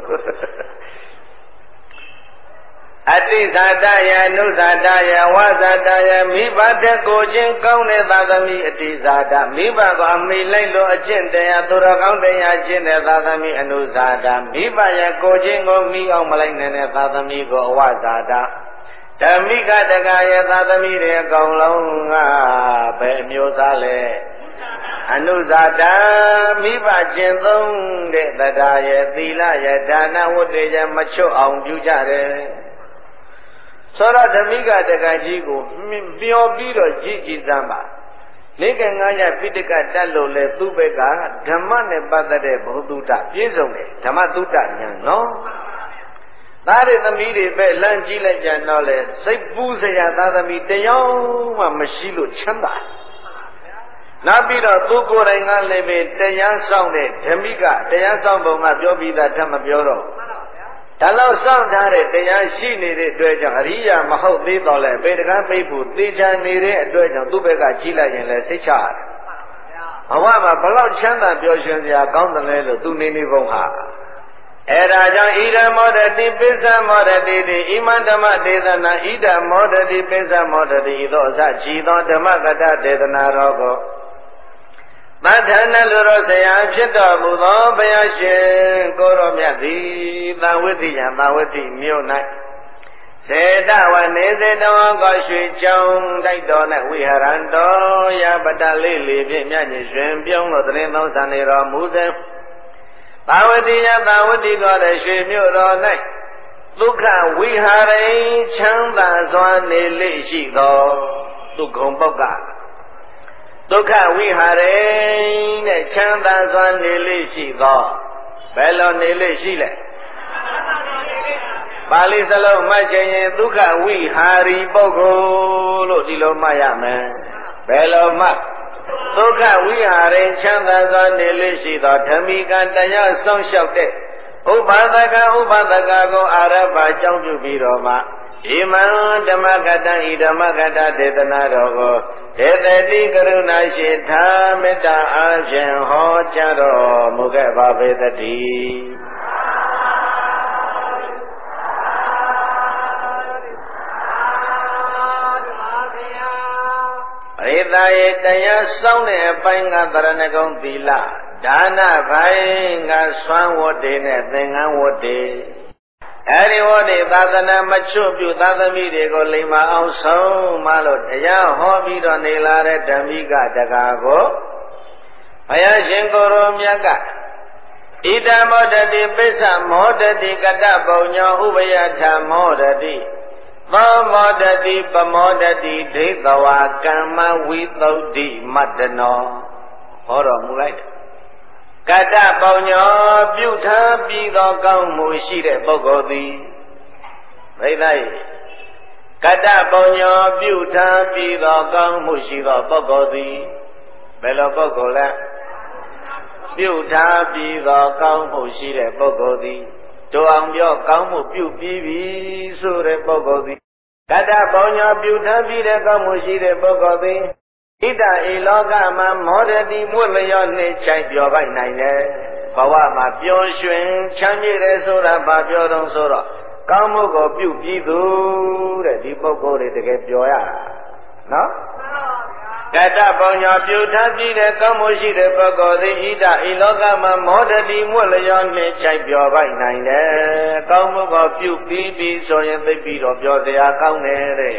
အတိဇာတယအနုဇာတယဝဇာတယမိဘတဲ့ကိုချင်းကောင်းတဲ့သာသမီအတိဇာတမိဘကအမိလိုက်လို့အကျင့်တရားသူတော်ကောင်းတရားကျင့်တဲ့သာသမီအနုဇာတမိဘရဲ့ကိုချင်းကိုမိအောင်မလိုက်နိုင်တဲ့သာသမီကိုအဝဇာတဓမ္မိကတကရဲ့သာသမီတွေအကောင်လုံးကဘယ်မျိုးသားလဲအနုဇာတမိဘကျင့်သုံးတဲ့တရားရဲ့သီလရဲ့ဒါနဝတ္တေရဲ့မချွတ်အောင်ပြုကြတယ်သောရဓမ္မိကတကကြီးကိုပျော်ပြီးတော့ကြည်ကြည်စမ်းပါနေက9ရက်ပိဋကတက်လို့လဲသူ့ဘက်ကဓမ္မနဲ့ပတ်သက်တဲ့ဘုသူတ္တပြည့်စုံတယ်ဓမ္မတုတ္တဉာဏ်နော်သားတွေသမီးတွေပဲလမ်းကြည့်လိုက်ပြန်တော့လဲစိတ်ပူးစရာသားသမီးတယောက်မှမရှိလို့ချမ်းသာနောက်ပြီးတော့သူကိုယ်တိုင်ကလည်းပဲတရားဆောင်တဲ့ဓမ္မိကတရားဆောင်ပုံကပြောပြီးသားဓမ္မပြောတော့ဒါလောက်စောင့်ထားတဲ့တရားရှိနေတဲ့အတွက်ကြောင့်အရိယာမဟုတ်သေးတော့လဲပေတကန်းပိတ်ဖို့သေချာနေတဲ့အတွက်ကြောင့်သူ့ဘက်ကကြည့်လိုက်ရင်လည်းစိတ်ချရတယ်။ဘဝမှာဘလောက်ချမ်းသာပျော်ရွှင်စရာကောင်းတယ်လဲလို့သူနေပုံဟာအဲ့ဒါကြောင့်ဣဒမောဒတိပိစ္ဆမောဒတိတိဣမံဓမ္မဒေသနာဣဒမောဒတိပိစ္ဆမောဒတိဤသို့အစကြည်သောဓမ္မကတဒေသနာတော်ကိုသတ္ထနလူတော်ဆရာဖြစ်တော်မူသောဘုရားရှင်ကိုရောမြတ်သည်သံဝိတ္တိယံသံဝိတ္တိမြို့၌စေတဝနေစေတောကောရွှေကျောင်းတိုက်တော်၌ဝိဟရံတော်ရပတလေးလေးဖြင့်မြတ်ကြီးရှင်ပြုံးလို့တရင်သုံးဆံနေတော်မူစေသံဝိတ္တိယံသံဝိတ္တိကောတဲ့ရွှေမြို့တော်၌ဒုက္ခဝိဟာရိချမ်းသာစွာနေလေရှိသောဒုက္ခပုဂ္ဂဒုက္ခဝိဟာရိနဲ့ချမ်းသာစွာနေလေရှိသောဘယ်လိုနေလေရှိလဲပါဠိစလုံးမှတ်ချင်ရင်ဒုက္ခဝိဟာရီပုဂ္ဂိုလ်လို့ဒီဒီလိုမှရမယ်ဘယ်လိုမှဒုက္ခဝိဟာရိချမ်းသာစွာနေလို့ရှိသောဓမ္မိကတရားဆောင်လျှောက်တဲ့ဥပဒကကိုအာရဘအကြောင်းပြုပြီးတော့မှဣမံဓမ္မကတံဤဓမ္မကတဒေသနာတော်ကိုဒေသတိကရုဏာရှိထာမေတ္တာအားဖြင့်ဟောကြားတော်မူခဲ့ပါပေသတည်းပရိသတ်ရဲ့တရားဆောင်တဲ့အပိုင်းကသရဏဂုံသီလဒါနပိုင်းကစွမ်းဝတ္တေနဲ့သင်္ကန်းဝတ္တေအဲဒီဝတ္တေသာသနာမချွတ်ပြုသာသမီတွေကိုလိမ္မာအောင်ဆုံးမလို့တရားဟောပြီးတော့နေလာတဲ့ဓမ္မိကတကားကိုဘုရားရှင်ကိုရောမြတ်ကဣဒံမောဒတိပိစ္ဆမောဒတိကတ္တပုံညောဥပယထမောဒတိသောမောဒတိပမောဒတိဒိဋ္ဌဝါကမ္မဝိသုဒ္ဓိမတ္တနောဟောတော်မူလိုက်တယ်ကတ္တပုံညောပြုထားပြီးသောကောင်းမှုရှိတဲ့ပုဂ္ဂိုလ်သည်ဘိသိကတ္တပုံညောပြုထားပြီးသောကောင်းမှုရှိသောပုဂ္ဂိုလ်သည်ဘယ်လိုပုဂ္ဂိုလ်လဲပြုထားပြီးသောကောင်းမှုရှိတဲ့ပုဂ္ဂိုလ်သည်တို့အောင်ပြောကောင်းမှုပြုပြီးပြီဆိုတဲ့ပုဂ္ဂိုလ်သည်ကတ္တပုံညောပြုထားပြီးတဲ့ကောင်းမှုရှိတဲ့ပုဂ္ဂိုလ်သည်ဣဒ္ဓဤလောကမှာမောဒတိမွတ်လျောနှိမ့်ချိုက်ပြောပိုက်နိုင်တယ်ဘဝမှာပျော်ရွှင်ချမ်းမြေ့တယ်ဆိုတာဘာပြောတော့ဆိုတော့ကောင်းမှုကိုပြုပြီးသူတဲ့ဒီပုဂ္ဂိုလ်တွေတကယ်ပြောရတာနော်ကတ္တပုံညောပြုထားပြီးတဲ့ကောင်းမှုရှိတဲ့ပုဂ္ဂိုလ်သည်ဣဒ္ဓဤလောကမှာမောဒတိမွတ်လျောနှိမ့်ချိုက်ပြောပိုက်နိုင်တယ်ကောင်းမှုကိုပြုပြီးဆိုရင်သိပြီးတော့ပြောစရာကောင်းတယ်တဲ့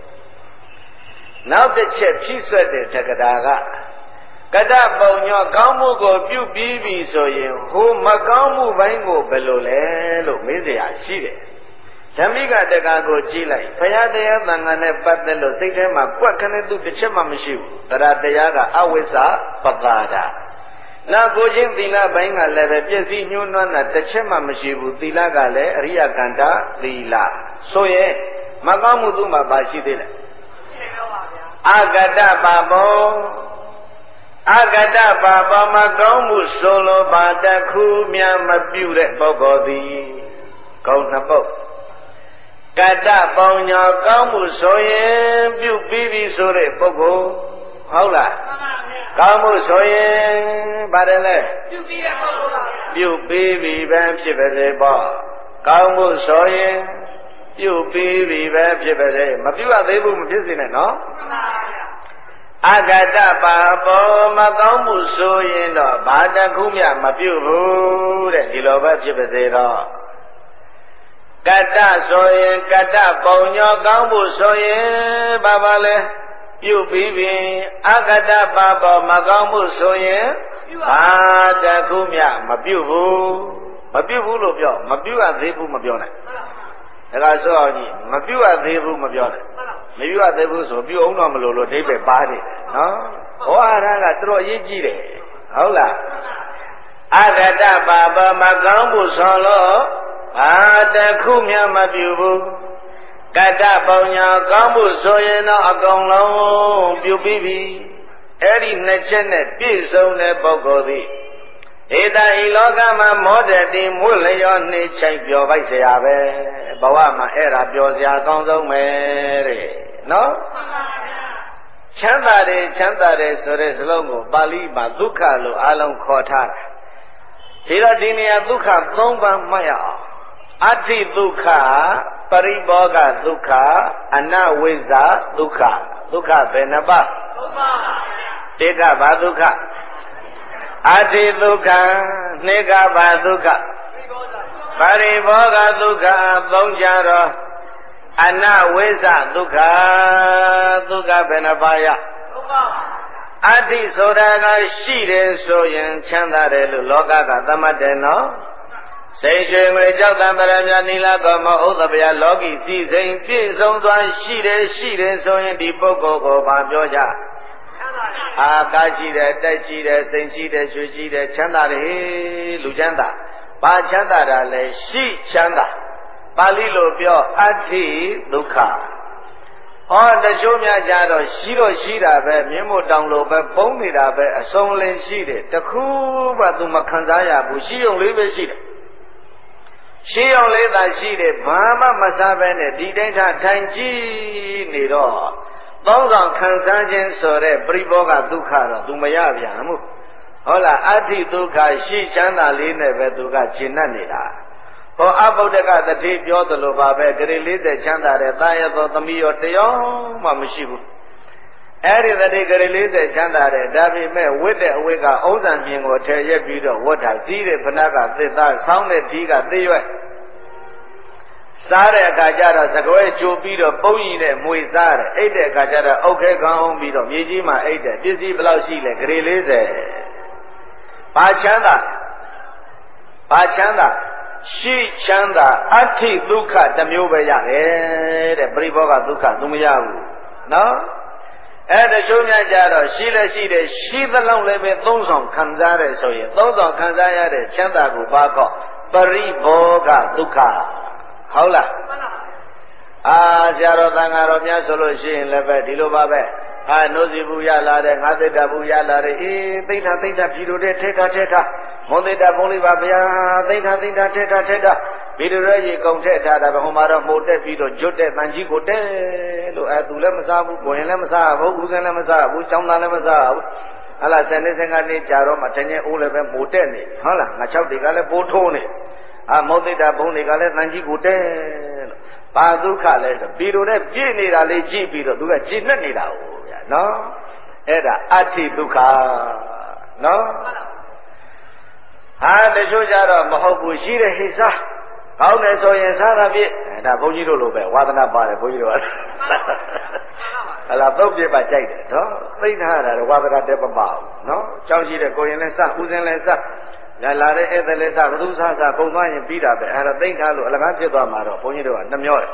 နောက်တစ်ချက်ဖြည့်ဆွတ်တဲ့တက္ကရာကကတ္တပုံညောကောင်းမှုကိုပြုပြီးပြီဆိုရင်ဟိုမကောင်းမှုပိုင်းကိုဘယ်လိုလဲလို့မေးစရာရှိတယ်ဓမ္မိကတက္ကရာကိုကြည့်လိုက်ဘုရားတရားသံဃာနဲ့ပတ်သက်လို့စိတ်ထဲမှာကွက်ခနဲ့သူတစ်ချက်မှမရှိဘူးတရားတရားကအဝိဇ္ဇာပတာဒနောက်ကိုချင်းသီလပိုင်းကလည်းပဲပြည့်စည်ညှိုးနွမ်းတာတစ်ချက်မှမရှိဘူးသီလကလည်းအရိယကန္တာသီလဆိုရင်မကောင်းမှုသူ့မှာပါရှိသေးတယ်အဂတပါဘောအဂတပါဘောမကောင်းမှုဆိုလိုပါတခုများမပြုတဲ့ပုဂ္ဂိုလ်သည်ကောင်းနှစ်ပုဒ်ကတ္တပုံညောကောင်းမှုဆိုရင်ပြုပြီးပြီဆိုတဲ့ပုဂ္ဂိုလ်ဟုတ်လားကောင်းမှုဆိုရင်ပါတယ်လေပြုပြီးတဲ့ပုဂ္ဂိုလ်ပါပြုပြီးပြီပဲဖြစ်ပါစေပေါ့ကောင်းမှုဆိုရင်ပြုပြီးပြီပဲဖြစ်ပါစေမပြုရသေးဘူးမဖြစ်စေနဲ့နော်အဂတပါဘောမကောင်းမှုဆိုရင်တော့ဘာတခုမှမပြုဘူးတဲ့ဒီလိုပဲဖြစ်ပါစေတော့ကတ္တဆိုရင်ကတ္တပုံညောကောင်းမှုဆိုရင်ဘာပါလဲပြုပြီးပြီအဂတပါဘောမကောင်းမှုဆိုရင်ဘာတခုမှမပြုဘူးလို့ပြောမပြုရသေးဘူးမပြောနဲ့ဒါကဆိုအောင်ကြီးမပြုတ်သေးဘူးမပြောနဲ့မပြုတ်သေးဘူးဆိုပြုတ်အောင်တော့မလို့အဓိပ္ပာယ်ပါတယ်နော်ဟောအားကတော်တော်အရေးကြီးတယ်ဟုတ်လားအဂတပါပမကောင်းမှုဆိုလို့ဘာတခုမှမပြုဘူးကတ္တပုံညာကောင်းမှုဆိုရင်တော့အကုန်လုံးပြုပြီးပြီအဲ့ဒီနှစ်ချက်နဲ့ပြည့်စုံတဲ့ပုဂ္ဂိုလ်သည်ဧတဤလောကမှာမောဒတိမွတ်လျောနှိမ့်ချိုက်ပြောပိုက်เสียပဲဘဝမှာအဲ့ဒါပြောစရာအကောင်းဆုံးပဲတဲ့နော်ချမ်းသာတယ်ဆိုတဲ့စလုံးကိုပါဠိမှာဒုက္ခလို့အလုံးခေါ်ထားတယ်ဒါတော့ဒီနေရာဒုက္ခ၃ပါးမှတ်ရအောင်အဋ္ဌိဒုက္ခပရိဘောဂဒုက္ခအနဝိဇ္ဇာဒုက္ခဘယ်နှပါး၃ပါးတေကဘာဒုက္ခအဋ္ဌိဒုက္ခနှိကဘာဒုက္ခပရိဘောဂဒုက္ခသုံးကြတော့အနဝိဇ္ဇဒုက္ခဘယ်နှပါးရအဋ္ဌိဆိုတာကရှိတယ်ဆိုရင်ချမ်းသာတယ်လို့လောကကသတ်မှတ်တယ်နော်စိတ်ရွှေငွေကြောက်တံပရမြနီလာကောမဥဒ္ဒဗျာလောကီစည်းစိမ်ပြည့်စုံစွာရှိတယ်ဆိုရင်ဒီပုဂ္ဂိုလ်ကိုဘာပြောကြအာကာရှိတယ်တက်ရှိတယ်စိတ်ရှိတယ်ရွှေရှိတယ်ချမ်းသာတယ်လူချမ်းသာဘာချမ်းသာတာလဲရှိချမ်းသာပါဠိလိုပြောအဋ္ဌိဒုက္ခတချို့များကြတော့ရှိတာပဲမြင်းမို့တောင်လို့ပဲပုံနေတာပဲအစုံလင်ရှိတယ်တခုမှသူမခံစားရဘူးရှိုံလေးပဲရှိတယ်ရှိုံလေးသာရှိတယ်ဘာမှမစားပဲနဲ့ဒီတိုင်းထားထိုင်ကြည့်နေတော့သုံးဆောင်ခံစားခြင်းဆိုတဲ့ပရိဘောဂဒုက္ခတော့သူမရပြန်ဘူးဟုတ်လားအဋ္ဌိဒုက္ခရှိချမ်းသာလေးနဲ့ပဲသူကကျင့်တတ်နေတာဟောအဗုဒ္ဓကတတိပြောသလိုပါပဲဂရေ40ချမ်းသာတဲ့တာရသောသမီးရောတယောက်မှမရှိဘူးအဲ့ဒီတတိဂရေ40ချမ်းသာတဲ့ဒါပေမဲ့ဝတ်တဲ့အဝတ်ကဥစ္စာမြင်ကိုထည့်ရက်ပြီးတော့ဝတ်တာကြီးတဲ့ဖဏကသစ်သားဆောင်းတဲ့ဒီကသိရွက်စားတဲ့အခါကျတော့သကွဲကြိုပြီးတော့ပုံရင်နဲ့မွေစားတယ်အိတ်တဲ့အခါကျတော့အုတ်ခဲကောင်းအောင်ပြီးတော့မြေကြီးမှာအိတ်တယ်ပစ္စည်းဘယ်လောက်ရှိလဲဂရေ40ဘာချမ်းသာရှိချမ်းသာအဋ္ဌိဒုက္ခတစ်မျိုးပဲရတယ်တဲ့ပရိဘောဂဒုက္ခသူမရဘူးနော်အဲ့တချို့များကြတော့ရှိလဲရှိတယ်ရှိသလောက်လည်းပဲသုံးဆောင်ခံစားတယ်ဆိုရင်သုံးဆောင်ခံစားရတဲ့ချမ်းသာကိုဘာခေါ်ပရိဘောဂဒုက္ခဟုတ်လားဆရာတော်သံဃာတော်များဆိုလို့ရှိရင်လည်းပဲဒီလိုပါပဲနှုတ်စီဘူးရလာတဲ့ငါသိတ္တဘူးရလာတဲ့သိဋ္ဌပြည်တို့တဲ့ထေထမွန်သိတ္တဘုံလေးပါဗျာသိဋ္ဌထေထပြည်တို့ရဲ့ရေကုန်ထက်ထားတာပဲဟိုမှာတော့မို့တက်ပြီးတော့ကျွတ်တဲ့တန်ကြီးကိုတဲလို့သူလည်းမစားဘူးကိုရင်လည်းမစားဘူးဦးစင်းလည်းမစားဘူးကျောင်းသားလည်းမစားဘူးဟာလား10နှစ်15နှစ်ကြာတော့မှတညအိုးလည်းပဲမို့တက်နေဟုတ်လားငါ6တွေကလည်းပိုးထိုးနေမုတ်သိတ္တဘုံတွေကလည်းတန်ကြီးကိုတဲလို့ဘာဒုက္ခလဲဆိုပြည်တို့နဲ့ပြည့်နေတာလေးကြည့်ပြီးတော့သူကကြည်နဲ့နေတာဟုတ်ဗျာနော်အဲ့ဒါအဋ္ဌိဒုက္ခနော်တချို့ကြတော့မဟုတ်ဘူးရှိတဲ့ဟိစားကောင်းတယ်ဆိုရင်စားတာပြည့်ဒါဘုန်းကြီးတို့လိုပဲဝါသနာပါတယ်ဘုန်းကြီးတို့ကဟလာသုတ်ပြပါကြိုက်တယ်နော်သိထားတာဝါသနာတက်မပါဘူးနော်ကြောင်းရှိတဲ့ကိုရင်လည်းစဦးစင်းလည်းစလာတဲ့ဧည့်သည်လည်းစဘသူစပုံသွားရင်ပြီးတာပဲအဲ့ဒါသိထားလို့အလကားဖြစ်သွားမှာတော့ဘုန်းကြီးတို့ကနှမျောတယ်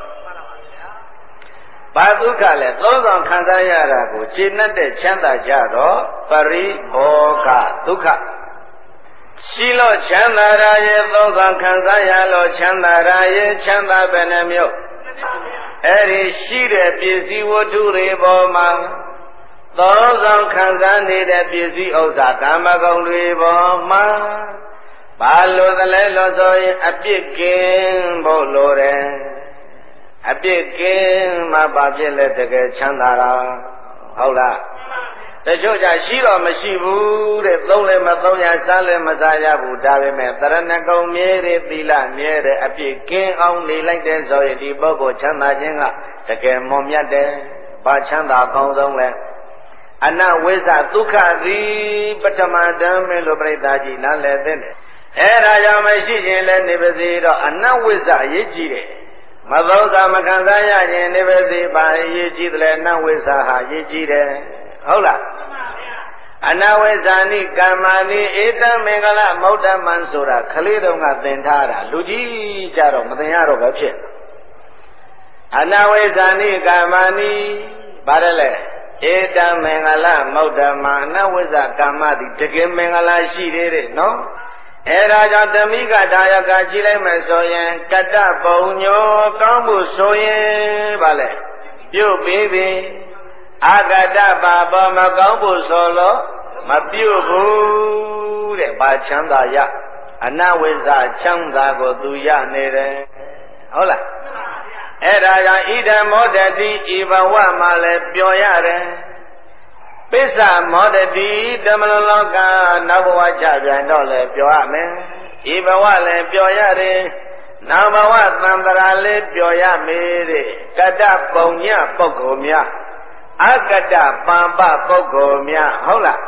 ဘာဒုက္ခလဲသုံးဆောင်ခံစားရတာကိုရှင်းတဲ့ချမ်းသာကြတော့ပရိဘောဂဒုက္ခရှိလို့ချမ်းသာရရဲ့သုံးဆောင်ခံစားရလို့ချမ်းသာရရဲ့ချမ်းသာပဲနှမျိုးအဲ့ဒီရှိတဲ့ပစ္စည်းဝတ္ထုတွေပေါ်မှာသုံးဆောင်ခံစားနေတဲ့ပစ္စည်းဥစ္စာကာမဂုဏ်တွေပေါ်မှာဘာလို့သလဲလို့ဆိုရင်အပြစ်ကင်းဖို့လိုတယ်အပြစ်ကင်းမှဘာဖြစ်လဲတကယ်ချမ်းသာတာဟုတ်လားတချို့ကြရှိတော့မရှိဘူးတဲ့သုံးလည်းမသုံးရစားလည်းမစားရဘူးဒါပေမဲ့တရဏဂုံမြဲတဲ့သီလမြဲတဲ့အပြစ်ကင်းအောင်နေလိုက်တဲ့ဆိုရင်ဒီပုဂ္ဂိုလ်ချမ်းသာခြင်းကတကယ်မွန်မြတ်တယ်ဘာချမ်းသာအကောင်းဆုံးလဲအနဝိဇ္ဇဒုက္ခသည်ပထမဓမ္မလို့ပြိဿကြီးနားလည်တဲ့အဲ့ဒါကြောင့်မရှိခြင်းလည်းနေပါစေတော့အနဝိဇ္ဇအရေးကြီးတယ်မသောသာမခံစားရခြင်းနေပါစေပါအရေးကြီးတယ်အနဝိဇ္ဇဟာအရေးကြီးတယ်ဟုတ်လားအနဝိဇ္ဇာနိကမ္မာနိဧတံမင်္ဂလမௌတ္တမံဆိုတာခလေးတုန်းကသင်ထားတာလူကြီးကြတော့မသင်ရတော့ပဲဖြစ်အနဝိဇ္ဇာနိကမ္မာနိပါတယ်လေဧတံမင်္ဂလမௌတ္တမံအနဝိဇ္ဇကမ္မတိတကယ်မင်္ဂလာရှိသေးတယ်နော်အဲ့ဒါကြောင့်ဓမိကဒါယကကြည့်လိုက်မယ်ဆိုရင်ကတ္တပုံညောကောင်းမှုဆိုရင်ဗာလေပြုတ်ပြီးပြီအာဂတပါပမကောင်းဖို့ဆိုလို့မပြုတ်ဘူးတဲ့ဘာချမ်းသာရအနဝိဇ္ဇချမ်းသာကိုသူရနေတယ်ဟုတ်လားအဲ့ဒါကြောင့်ဣဒံမောဒတိဤဘဝမှာလည်းပျော်ရတယ်ပစ္ဆမောဒတိဓမ္မလောကနောက်ဘဝချပြန်တော့လည်းပျော်ရမယ်ဤဘဝလည်းပျော်ရတယ်နောက်ဘဝသံဃာလည်းပျော်ရမေတဲ့ကတ္တပုံညပုဂ္ဂိုလ်များအကတ္တပံပပုဂ္ဂိုလ်များဟုတ်လား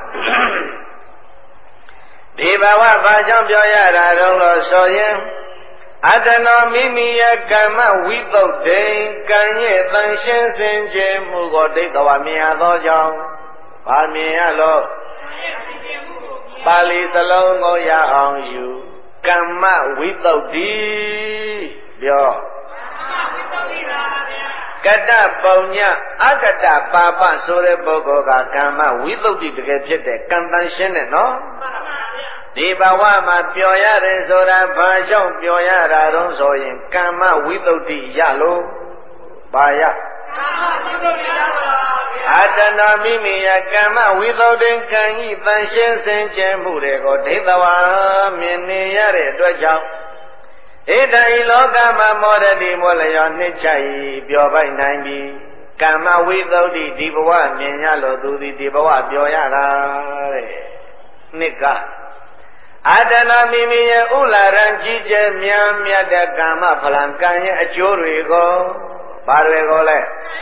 ဒီဘဝဘာကြောင့်ပြောရတာတော့လို့ဆိုရင်အတ္တနောမိမိရဲ့ကမ္မဝိသုဒ္ဓိကံရဲ့တန်ရှင်းစင်ကြယ်မှုကိုဒိဋ္ဌဝမြင်ရသောကြောင့်ဘာမြင်ရလို့ပါဠိစလုံးကိုရအောင်ယူကမ္မဝိသုဒ္ဓိပြောကတ္တပုံညအကတ္တပါပဆိုတဲ့ပုဂ္ဂိုလ်ကကမ္မဝိသုဒ္ဓိတကယ်ဖြစ်တဲ့ကံတန်ရှင်းတဲ့နော်ဒီဘဝမှာပျော်ရတယ်ဆိုတာဘာကြောင့်ပျော်ရတာတော့ဆိုရင်ကမ္မဝိသုဒ္ဓိရလို့ဘာရအတနာမိမိယကမ္မဝိသုဒ္ဓံကံဤတန်ရှင်းစင်ကြယ်မှုတွေကိုဒိဋ္ဌဝါမြင်နေရတဲ့အတွက်ကြောင့်ဣဒံဤလောကမှာမောရတိမောလျောနှစ်ချ၏ပျော်ပိုက်နိုင်ပြီကမ္မဝိသုဒ္ဓိဒီဘဝမြင်ရလို့သူသည်ဒီဘဝပျော်ရတာတဲ့နှစ်ကအတနာမိမိရဲ့ဥလာရံကြီးကျယ်မြတ်မြတ်တဲ့ကာမဖလံကံရဲ့အကျိုးတွေကိုဘာတွေကိုလဲ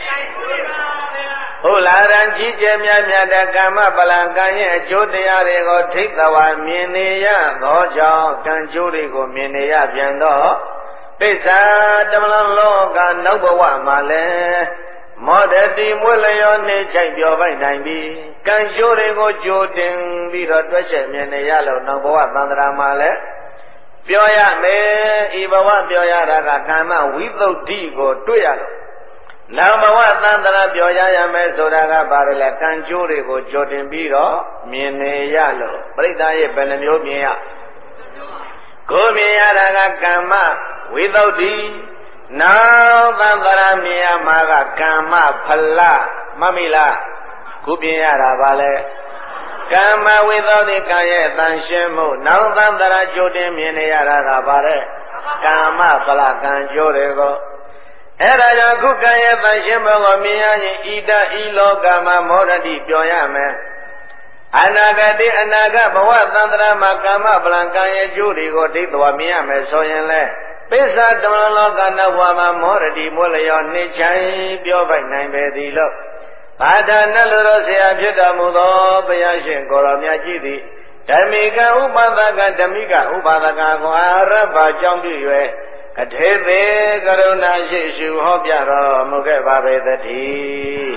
ဥလာရံကြီးကျယ်မြတ်မြတ်တဲ့ကာမဖလံကံရဲ့အကျိုးတရားတွေကိုထိတ်တော်မြင်နေရသောကြောင့်ကံကျိုးတွေကိုမြင်နေရပြန်တော့ပိဿာတမလလောကနောက်ဘဝမှာလဲမောဒတိမွေလျောနေချိုက်ပြောပိုက်နိုင်ပြီကံကျိုးတွေကိုကြိုတင်ပြီးတော့တွက်ချက်မြင်နေရလို့နောက်ဘဝသန္တရာမှာလဲပြောရမယ်ဤဘဝပြောရတာကကာမဝိသုဒ္ဓိကိုတွေ့ရလို့နောက်ဘဝသန္တရာပြောရရမယ်ဆိုတာကဘာလဲကံကျိုးတွေကိုကြိုတင်ပြီးတော့မြင်နေရလို့ပရိသတ်ရဲ့ဘယ်နှမျိုးမြင်ရကိုမြင်ရတာကကာမဝိသုဒ္ဓိနောက်သန္တရာမြင်ရမှာကကမ္မဖလမမိလားခုပြင်ရတာပါလေကမ္မဝိသုဒ္ဓိကံရဲ့အတန်ရှင်းမှုနောက်သန္တရာကြိုတင်မြင်နေရတာကပါလေကမ္မဖလကံကျိုးတွေကိုအဲ့ဒါကြောင့်ခုကံရဲ့အတန်ရှင်းမှုကိုမြင်ရရင်ဣဒဤလောကမှာမောရတိပြောရမယ်အနာဂတိအနာဂတ်ဘဝသန္တရာမှာကမ္မဖလကံရဲ့ကျိုးတွေကိုဒိဋ္ဌဝမြင်ရမယ်ဆိုရင်လေပိဿာတမလလောကနောက်ဘဝမှာမောရတိမောလျောနှစ်ချိုင်ပြောပိုက်နိုင်ပေသည်လို့ဘာဒနလူတော်ဆရာဖြစ်တော်မူသောဘုရားရှင်ကိုရောမြတ်ကြီးသည်ဓမ္မိကဥပဒကဓမ္မိကဥပဒကကိုအာရဘကြောင့်ပြု၍အထေသေကရုဏာရှိရှုဟောပြတော်မူခဲ့ပါပေသတည်း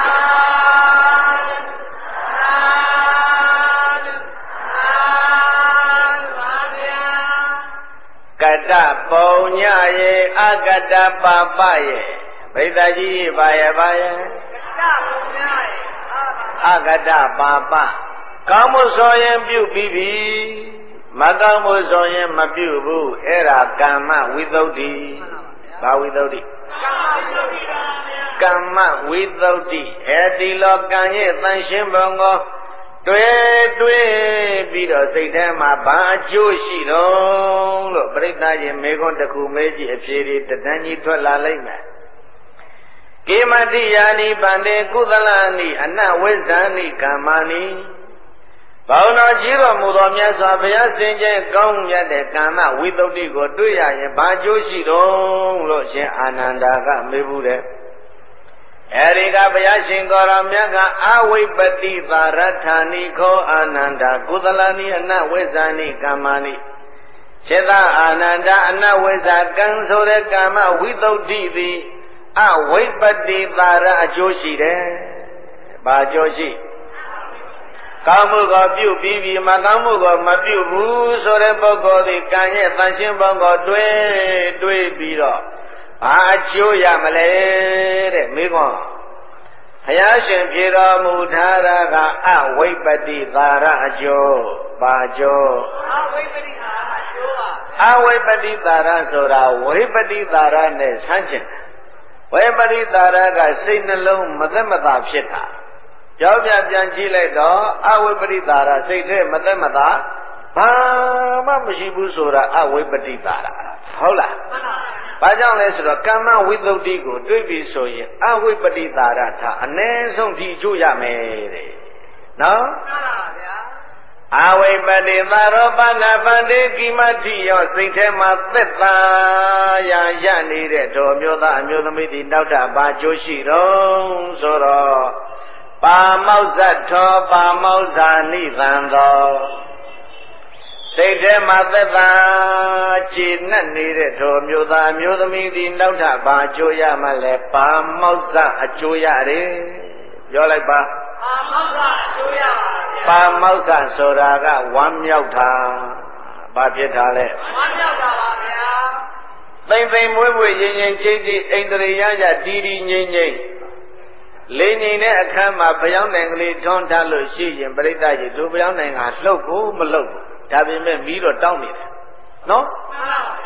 ကတ္တပုံညယေအကတ္တပါပယေဘိဒ္ဓကြီးပါရဲ့ပါရဲ့ကတ္တပုံညယေအကတ္တပါပကောင်းမှုဆိုရင်ပြုပြီးပြီမကောင်းမှုဆိုရင်မပြုဘူးအဲ့ဒါကမ္မဝိသုဒ္ဓိဘာဝိသုဒ္ဓိကမ္မဝိသုဒ္ဓိအဲ့ဒီလောကံရဲ့တန်ရှင်းပုံကိုတွေ့ပြီးတော့စိတ်ထဲမှာဘာအကျိုးရှိတော့လို့ပရိသတ်ရင်မေခွန်းတစ်ခုမေးကြည့်အဖြေတွေတန်းကြီးထွက်လာလိမ့်မယ်ကေမတိယာနိဗန္တေကုသလနိအနဝိဇ္ဇာနိကမ္မာနိဘောင်တော်ကြီးတော်မူသောမြတ်စွာဘုရားစင်ကြယ်ကောင်းမြတ်တဲ့ကမ္မဝိသုဒ္ဓိကိုတွေ့ရရင်ဘာအကျိုးရှိတော့လို့ရှင်အာနန္ဒာကမေးဘူးတဲ့အဲဒီကဘုရားရှင်ကိုရောမြတ်ကအဝိပ္ပတိသာရထာနိခောအာနန္ဒာကုသလနိအနဝိဇ္ဇာနိကမ္မာနိစေတအာနန္ဒာအနဝိဇ္ဇာကံဆိုတဲ့ကမ္မဝိသုဒ္ဓိသည်အဝိပ္ပတိသာရအကျိုးရှိတယ်။ဘာအကျိုးရှိကောင်းမှုကိုပြုပြီးပြီမကောင်းမှုကိုမပြုဘူးဆိုတဲ့ပုဂ္ဂိုလ်ဒီကံရဲ့တန်ရှင်းပုံကိုတွေးပြီးတော့ဘာအကျိုးရမလဲတဲ့မိခွန်းဘုရားရှင်ဖြေတော်မူထားတာကအဝိပ္ပတိသာရအကျိုးဘာအကျိုးအဝိပ္ပတိသာရအကျိုးပါအဝိပ္ပတိသာရဆိုတာဝိပ္ပတိသာရနဲ့ဆန်းကျင်ဝိပ္ပတိသာရကစိတ်နှလုံးမသက်မသာဖြစ်တာကြောက်ကြပြန်ကြည့်လိုက်တော့အဝိပ္ပတိသာရစိတ်ထဲမသက်မသာဘာမှမရှိဘူးဆိုတာအဝိပ္ပတိသာရဟုတ်လားမှန်ပါဘာကြောင့်လဲဆိုတော့ကမ္မဝိသုဒ္ဓိကိုတွေးပြီးဆိုရင်အဝိပ္ပတိသာရထအ ਨੇ ဆုံးထိကျိုးရမယ်တဲ့နော်မှန်ပါဗျာအဝိပ္ပတိသာရောပဏပန္တိကိမတိယောစိတ်ထဲမှာသက်သာရနေတဲ့တော်မျိုးသားအမျိုးသမီးဒီနောက်တာဘာကျိုးရှိတော့ဆိုတော့ပါမောဇ္ဇထောပါမောဇ္ဇာနိသံသောစိတ်ထဲမှာသက်သာခြေနဲ့နေတဲ့တော်မျိုးသားမျိုးသမီးဒီနောက်ထပ်ဘာအကျိုးရမှလဲပါမောဇ္ဇအကျိုးရတယ်ပြောလိုက်ပါပါမောဇ္ဇအကျိုးရပါဗျာပါမောဇ္ဇဆိုတာကဝမ်းမြောက်တာဘာဖြစ်တာလဲဝမ်းမြောက်တာပါဗျာသိမ့်သိမ့်မွေ့မွေ့ရင်ရင်ချိတ်ချိတ်အိန္ဒြေရရတီတီငိမ့်ငိမ့်လိန်ငိမ့်တဲ့အခန်းမှာဘယောင်းနိုင်ကလေးထွန်းထားလို့ရှိရင်ပြိဿကြီးသူဘယောင်းနိုင်ကလှုပ်ကိုမလှုပ်ဘူးဒါပေမဲ့မီးတော့တောင်းနေတယ်နော်မှန်ပါဗျာ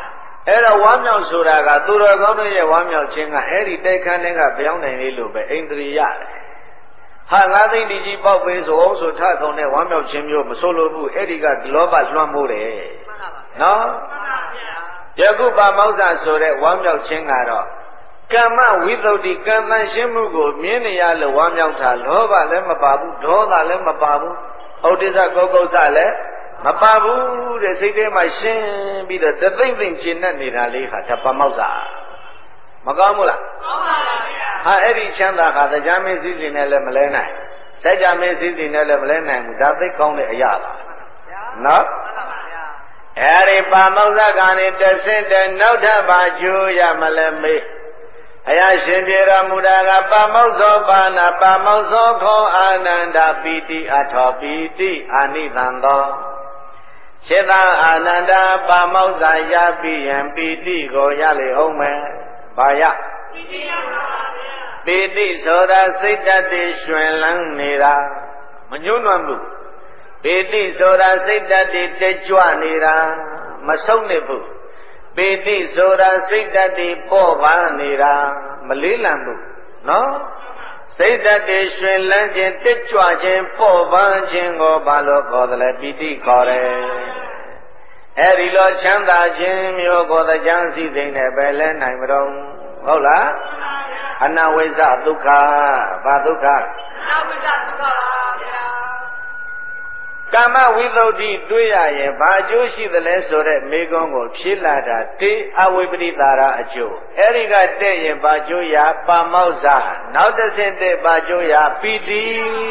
အဲ့တော့ဝမ်းမြောက်ဆိုတာကသူတော်ကောင်းတို့ရဲ့ဝမ်းမြောက်ခြင်းကအဲ့ဒီတိုက်ခန်းတွေကပြောင်းနိုင်လေလို့ပဲအိန္ဒြိယရတယ်ဟာငါသိတိကြီးပေါက်ပေးဆိုအောင်ဆိုထခုံတဲ့ဝမ်းမြောက်ခြင်းမျိုးမဆိုလိုဘူးအဲ့ဒီကလောဘလွှမ်းမိုးတယ်နော်ယခုပါမောက္ခဆိုတဲ့ဝမ်းမြောက်ခြင်းကတော့ကမ္မဝိသုဒ္ဓိကံတန်ရှင်းမှုကိုမြင်နေရလို့ဝမ်းမြောက်တာလောဘလည်းမပါဘူးဒေါသလည်းမပါဘူးဩဒိစ္စကောကုဆလည်းမပါဘူးတဲ့စိတ်ထဲမှာရှင်းပြီးတော့တသိမ့်သိမ့်ကျင်တတ်နေတာလေးဟာဒါပါမောက္ခမကောင်းဘူးလားကောင်းပါပါဗျာဟာအဲ့ဒီချမ်းသာဟာတရားမင်းစည်းစိမ်နဲ့လည်းမလဲနိုင်စัจ जा မင်းစည်းစိမ်နဲ့လည်းမလဲနိုင်ဘူးဒါသိကောင်းတဲ့အရာပါနော်မှန်ပါပါဗျာအဲ့ဒီပါမောက္ခကနေတဆင့်တနောက်ထပ်ပါကျိုးရမလဲမေးအရာရှင်ပြေတော်မူတာကပါမောက္ခောပါဏပါမောက္ခောခောအာနန္ဒပိတိအထောပိတိအာနိသံသောစေတအာနန္ဒပါမောက္ခရပြီးရင်ပိတိကိုရလေအောင်မယ်ဘာရပိတိရပါဗျာပိတိဆိုတာစိတ်ဓာတ်တွေရွှင်လန်းနေတာမညှိုးနွမ်းဘူးပိတိဆိုတာစိတ်ဓာတ်တွေတက်ကြွနေတာမဆုံးနေဘူးပိတိဆိုတာစိတ်ဓာတ်တွေပေါ့ပါနေတာမလေးလံဘူးနော်စိတ်ဓာတ်တွေရွှင်လန်းခြင်းတက်ကြွခြင်းပေါ့ပါခြင်းကိုဘာလို့ခေါ်တယ်လဲပိတိခေါ်တယ်အဲ့ဒီလိုချမ်းသာခြင်းမျိုးကိုတရားစည်းစိမ်နဲ့ပဲလဲနိုင်မတော့ဟုတ်လားအနဝိဇ္ဇဒုက္ခဘာဒုက္ခအနဝိဇ္ဇဒုက္ခပါဗျာကမ္မဝိသုဒ္ဓိတွေ့ရရင်ဘာအကျိုးရှိသလဲဆိုတဲ့မေခွန်းကိုဖြေလာတာတေအဝိပရိတာရအကျိုးအဲ့ဒီကတဲ့ရင်ဘာကျိုးရပါမောက္ခနောက်တစ်ဆင့်တဲ့ဘာကျိုးရပိတိ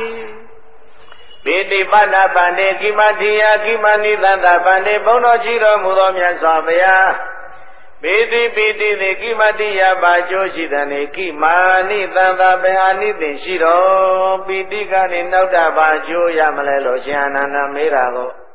ပိတိပါဏပန္နေကိမတိယကိမနိသန္တာပန္နေဘုန်းတော်ကြီးတော်မူသောမြတ်စွာဘုရားပိတိပိတိတိကိမတိယဘာကျိုးရှိတဲ့နေကိမာနိသန္တာဘယ်ဟာနိသင်ရှိတော်ပိတိကနေနောက်တာဘာကျိုးရမလဲလို့ရှင်အနန္ဒမေးတာကို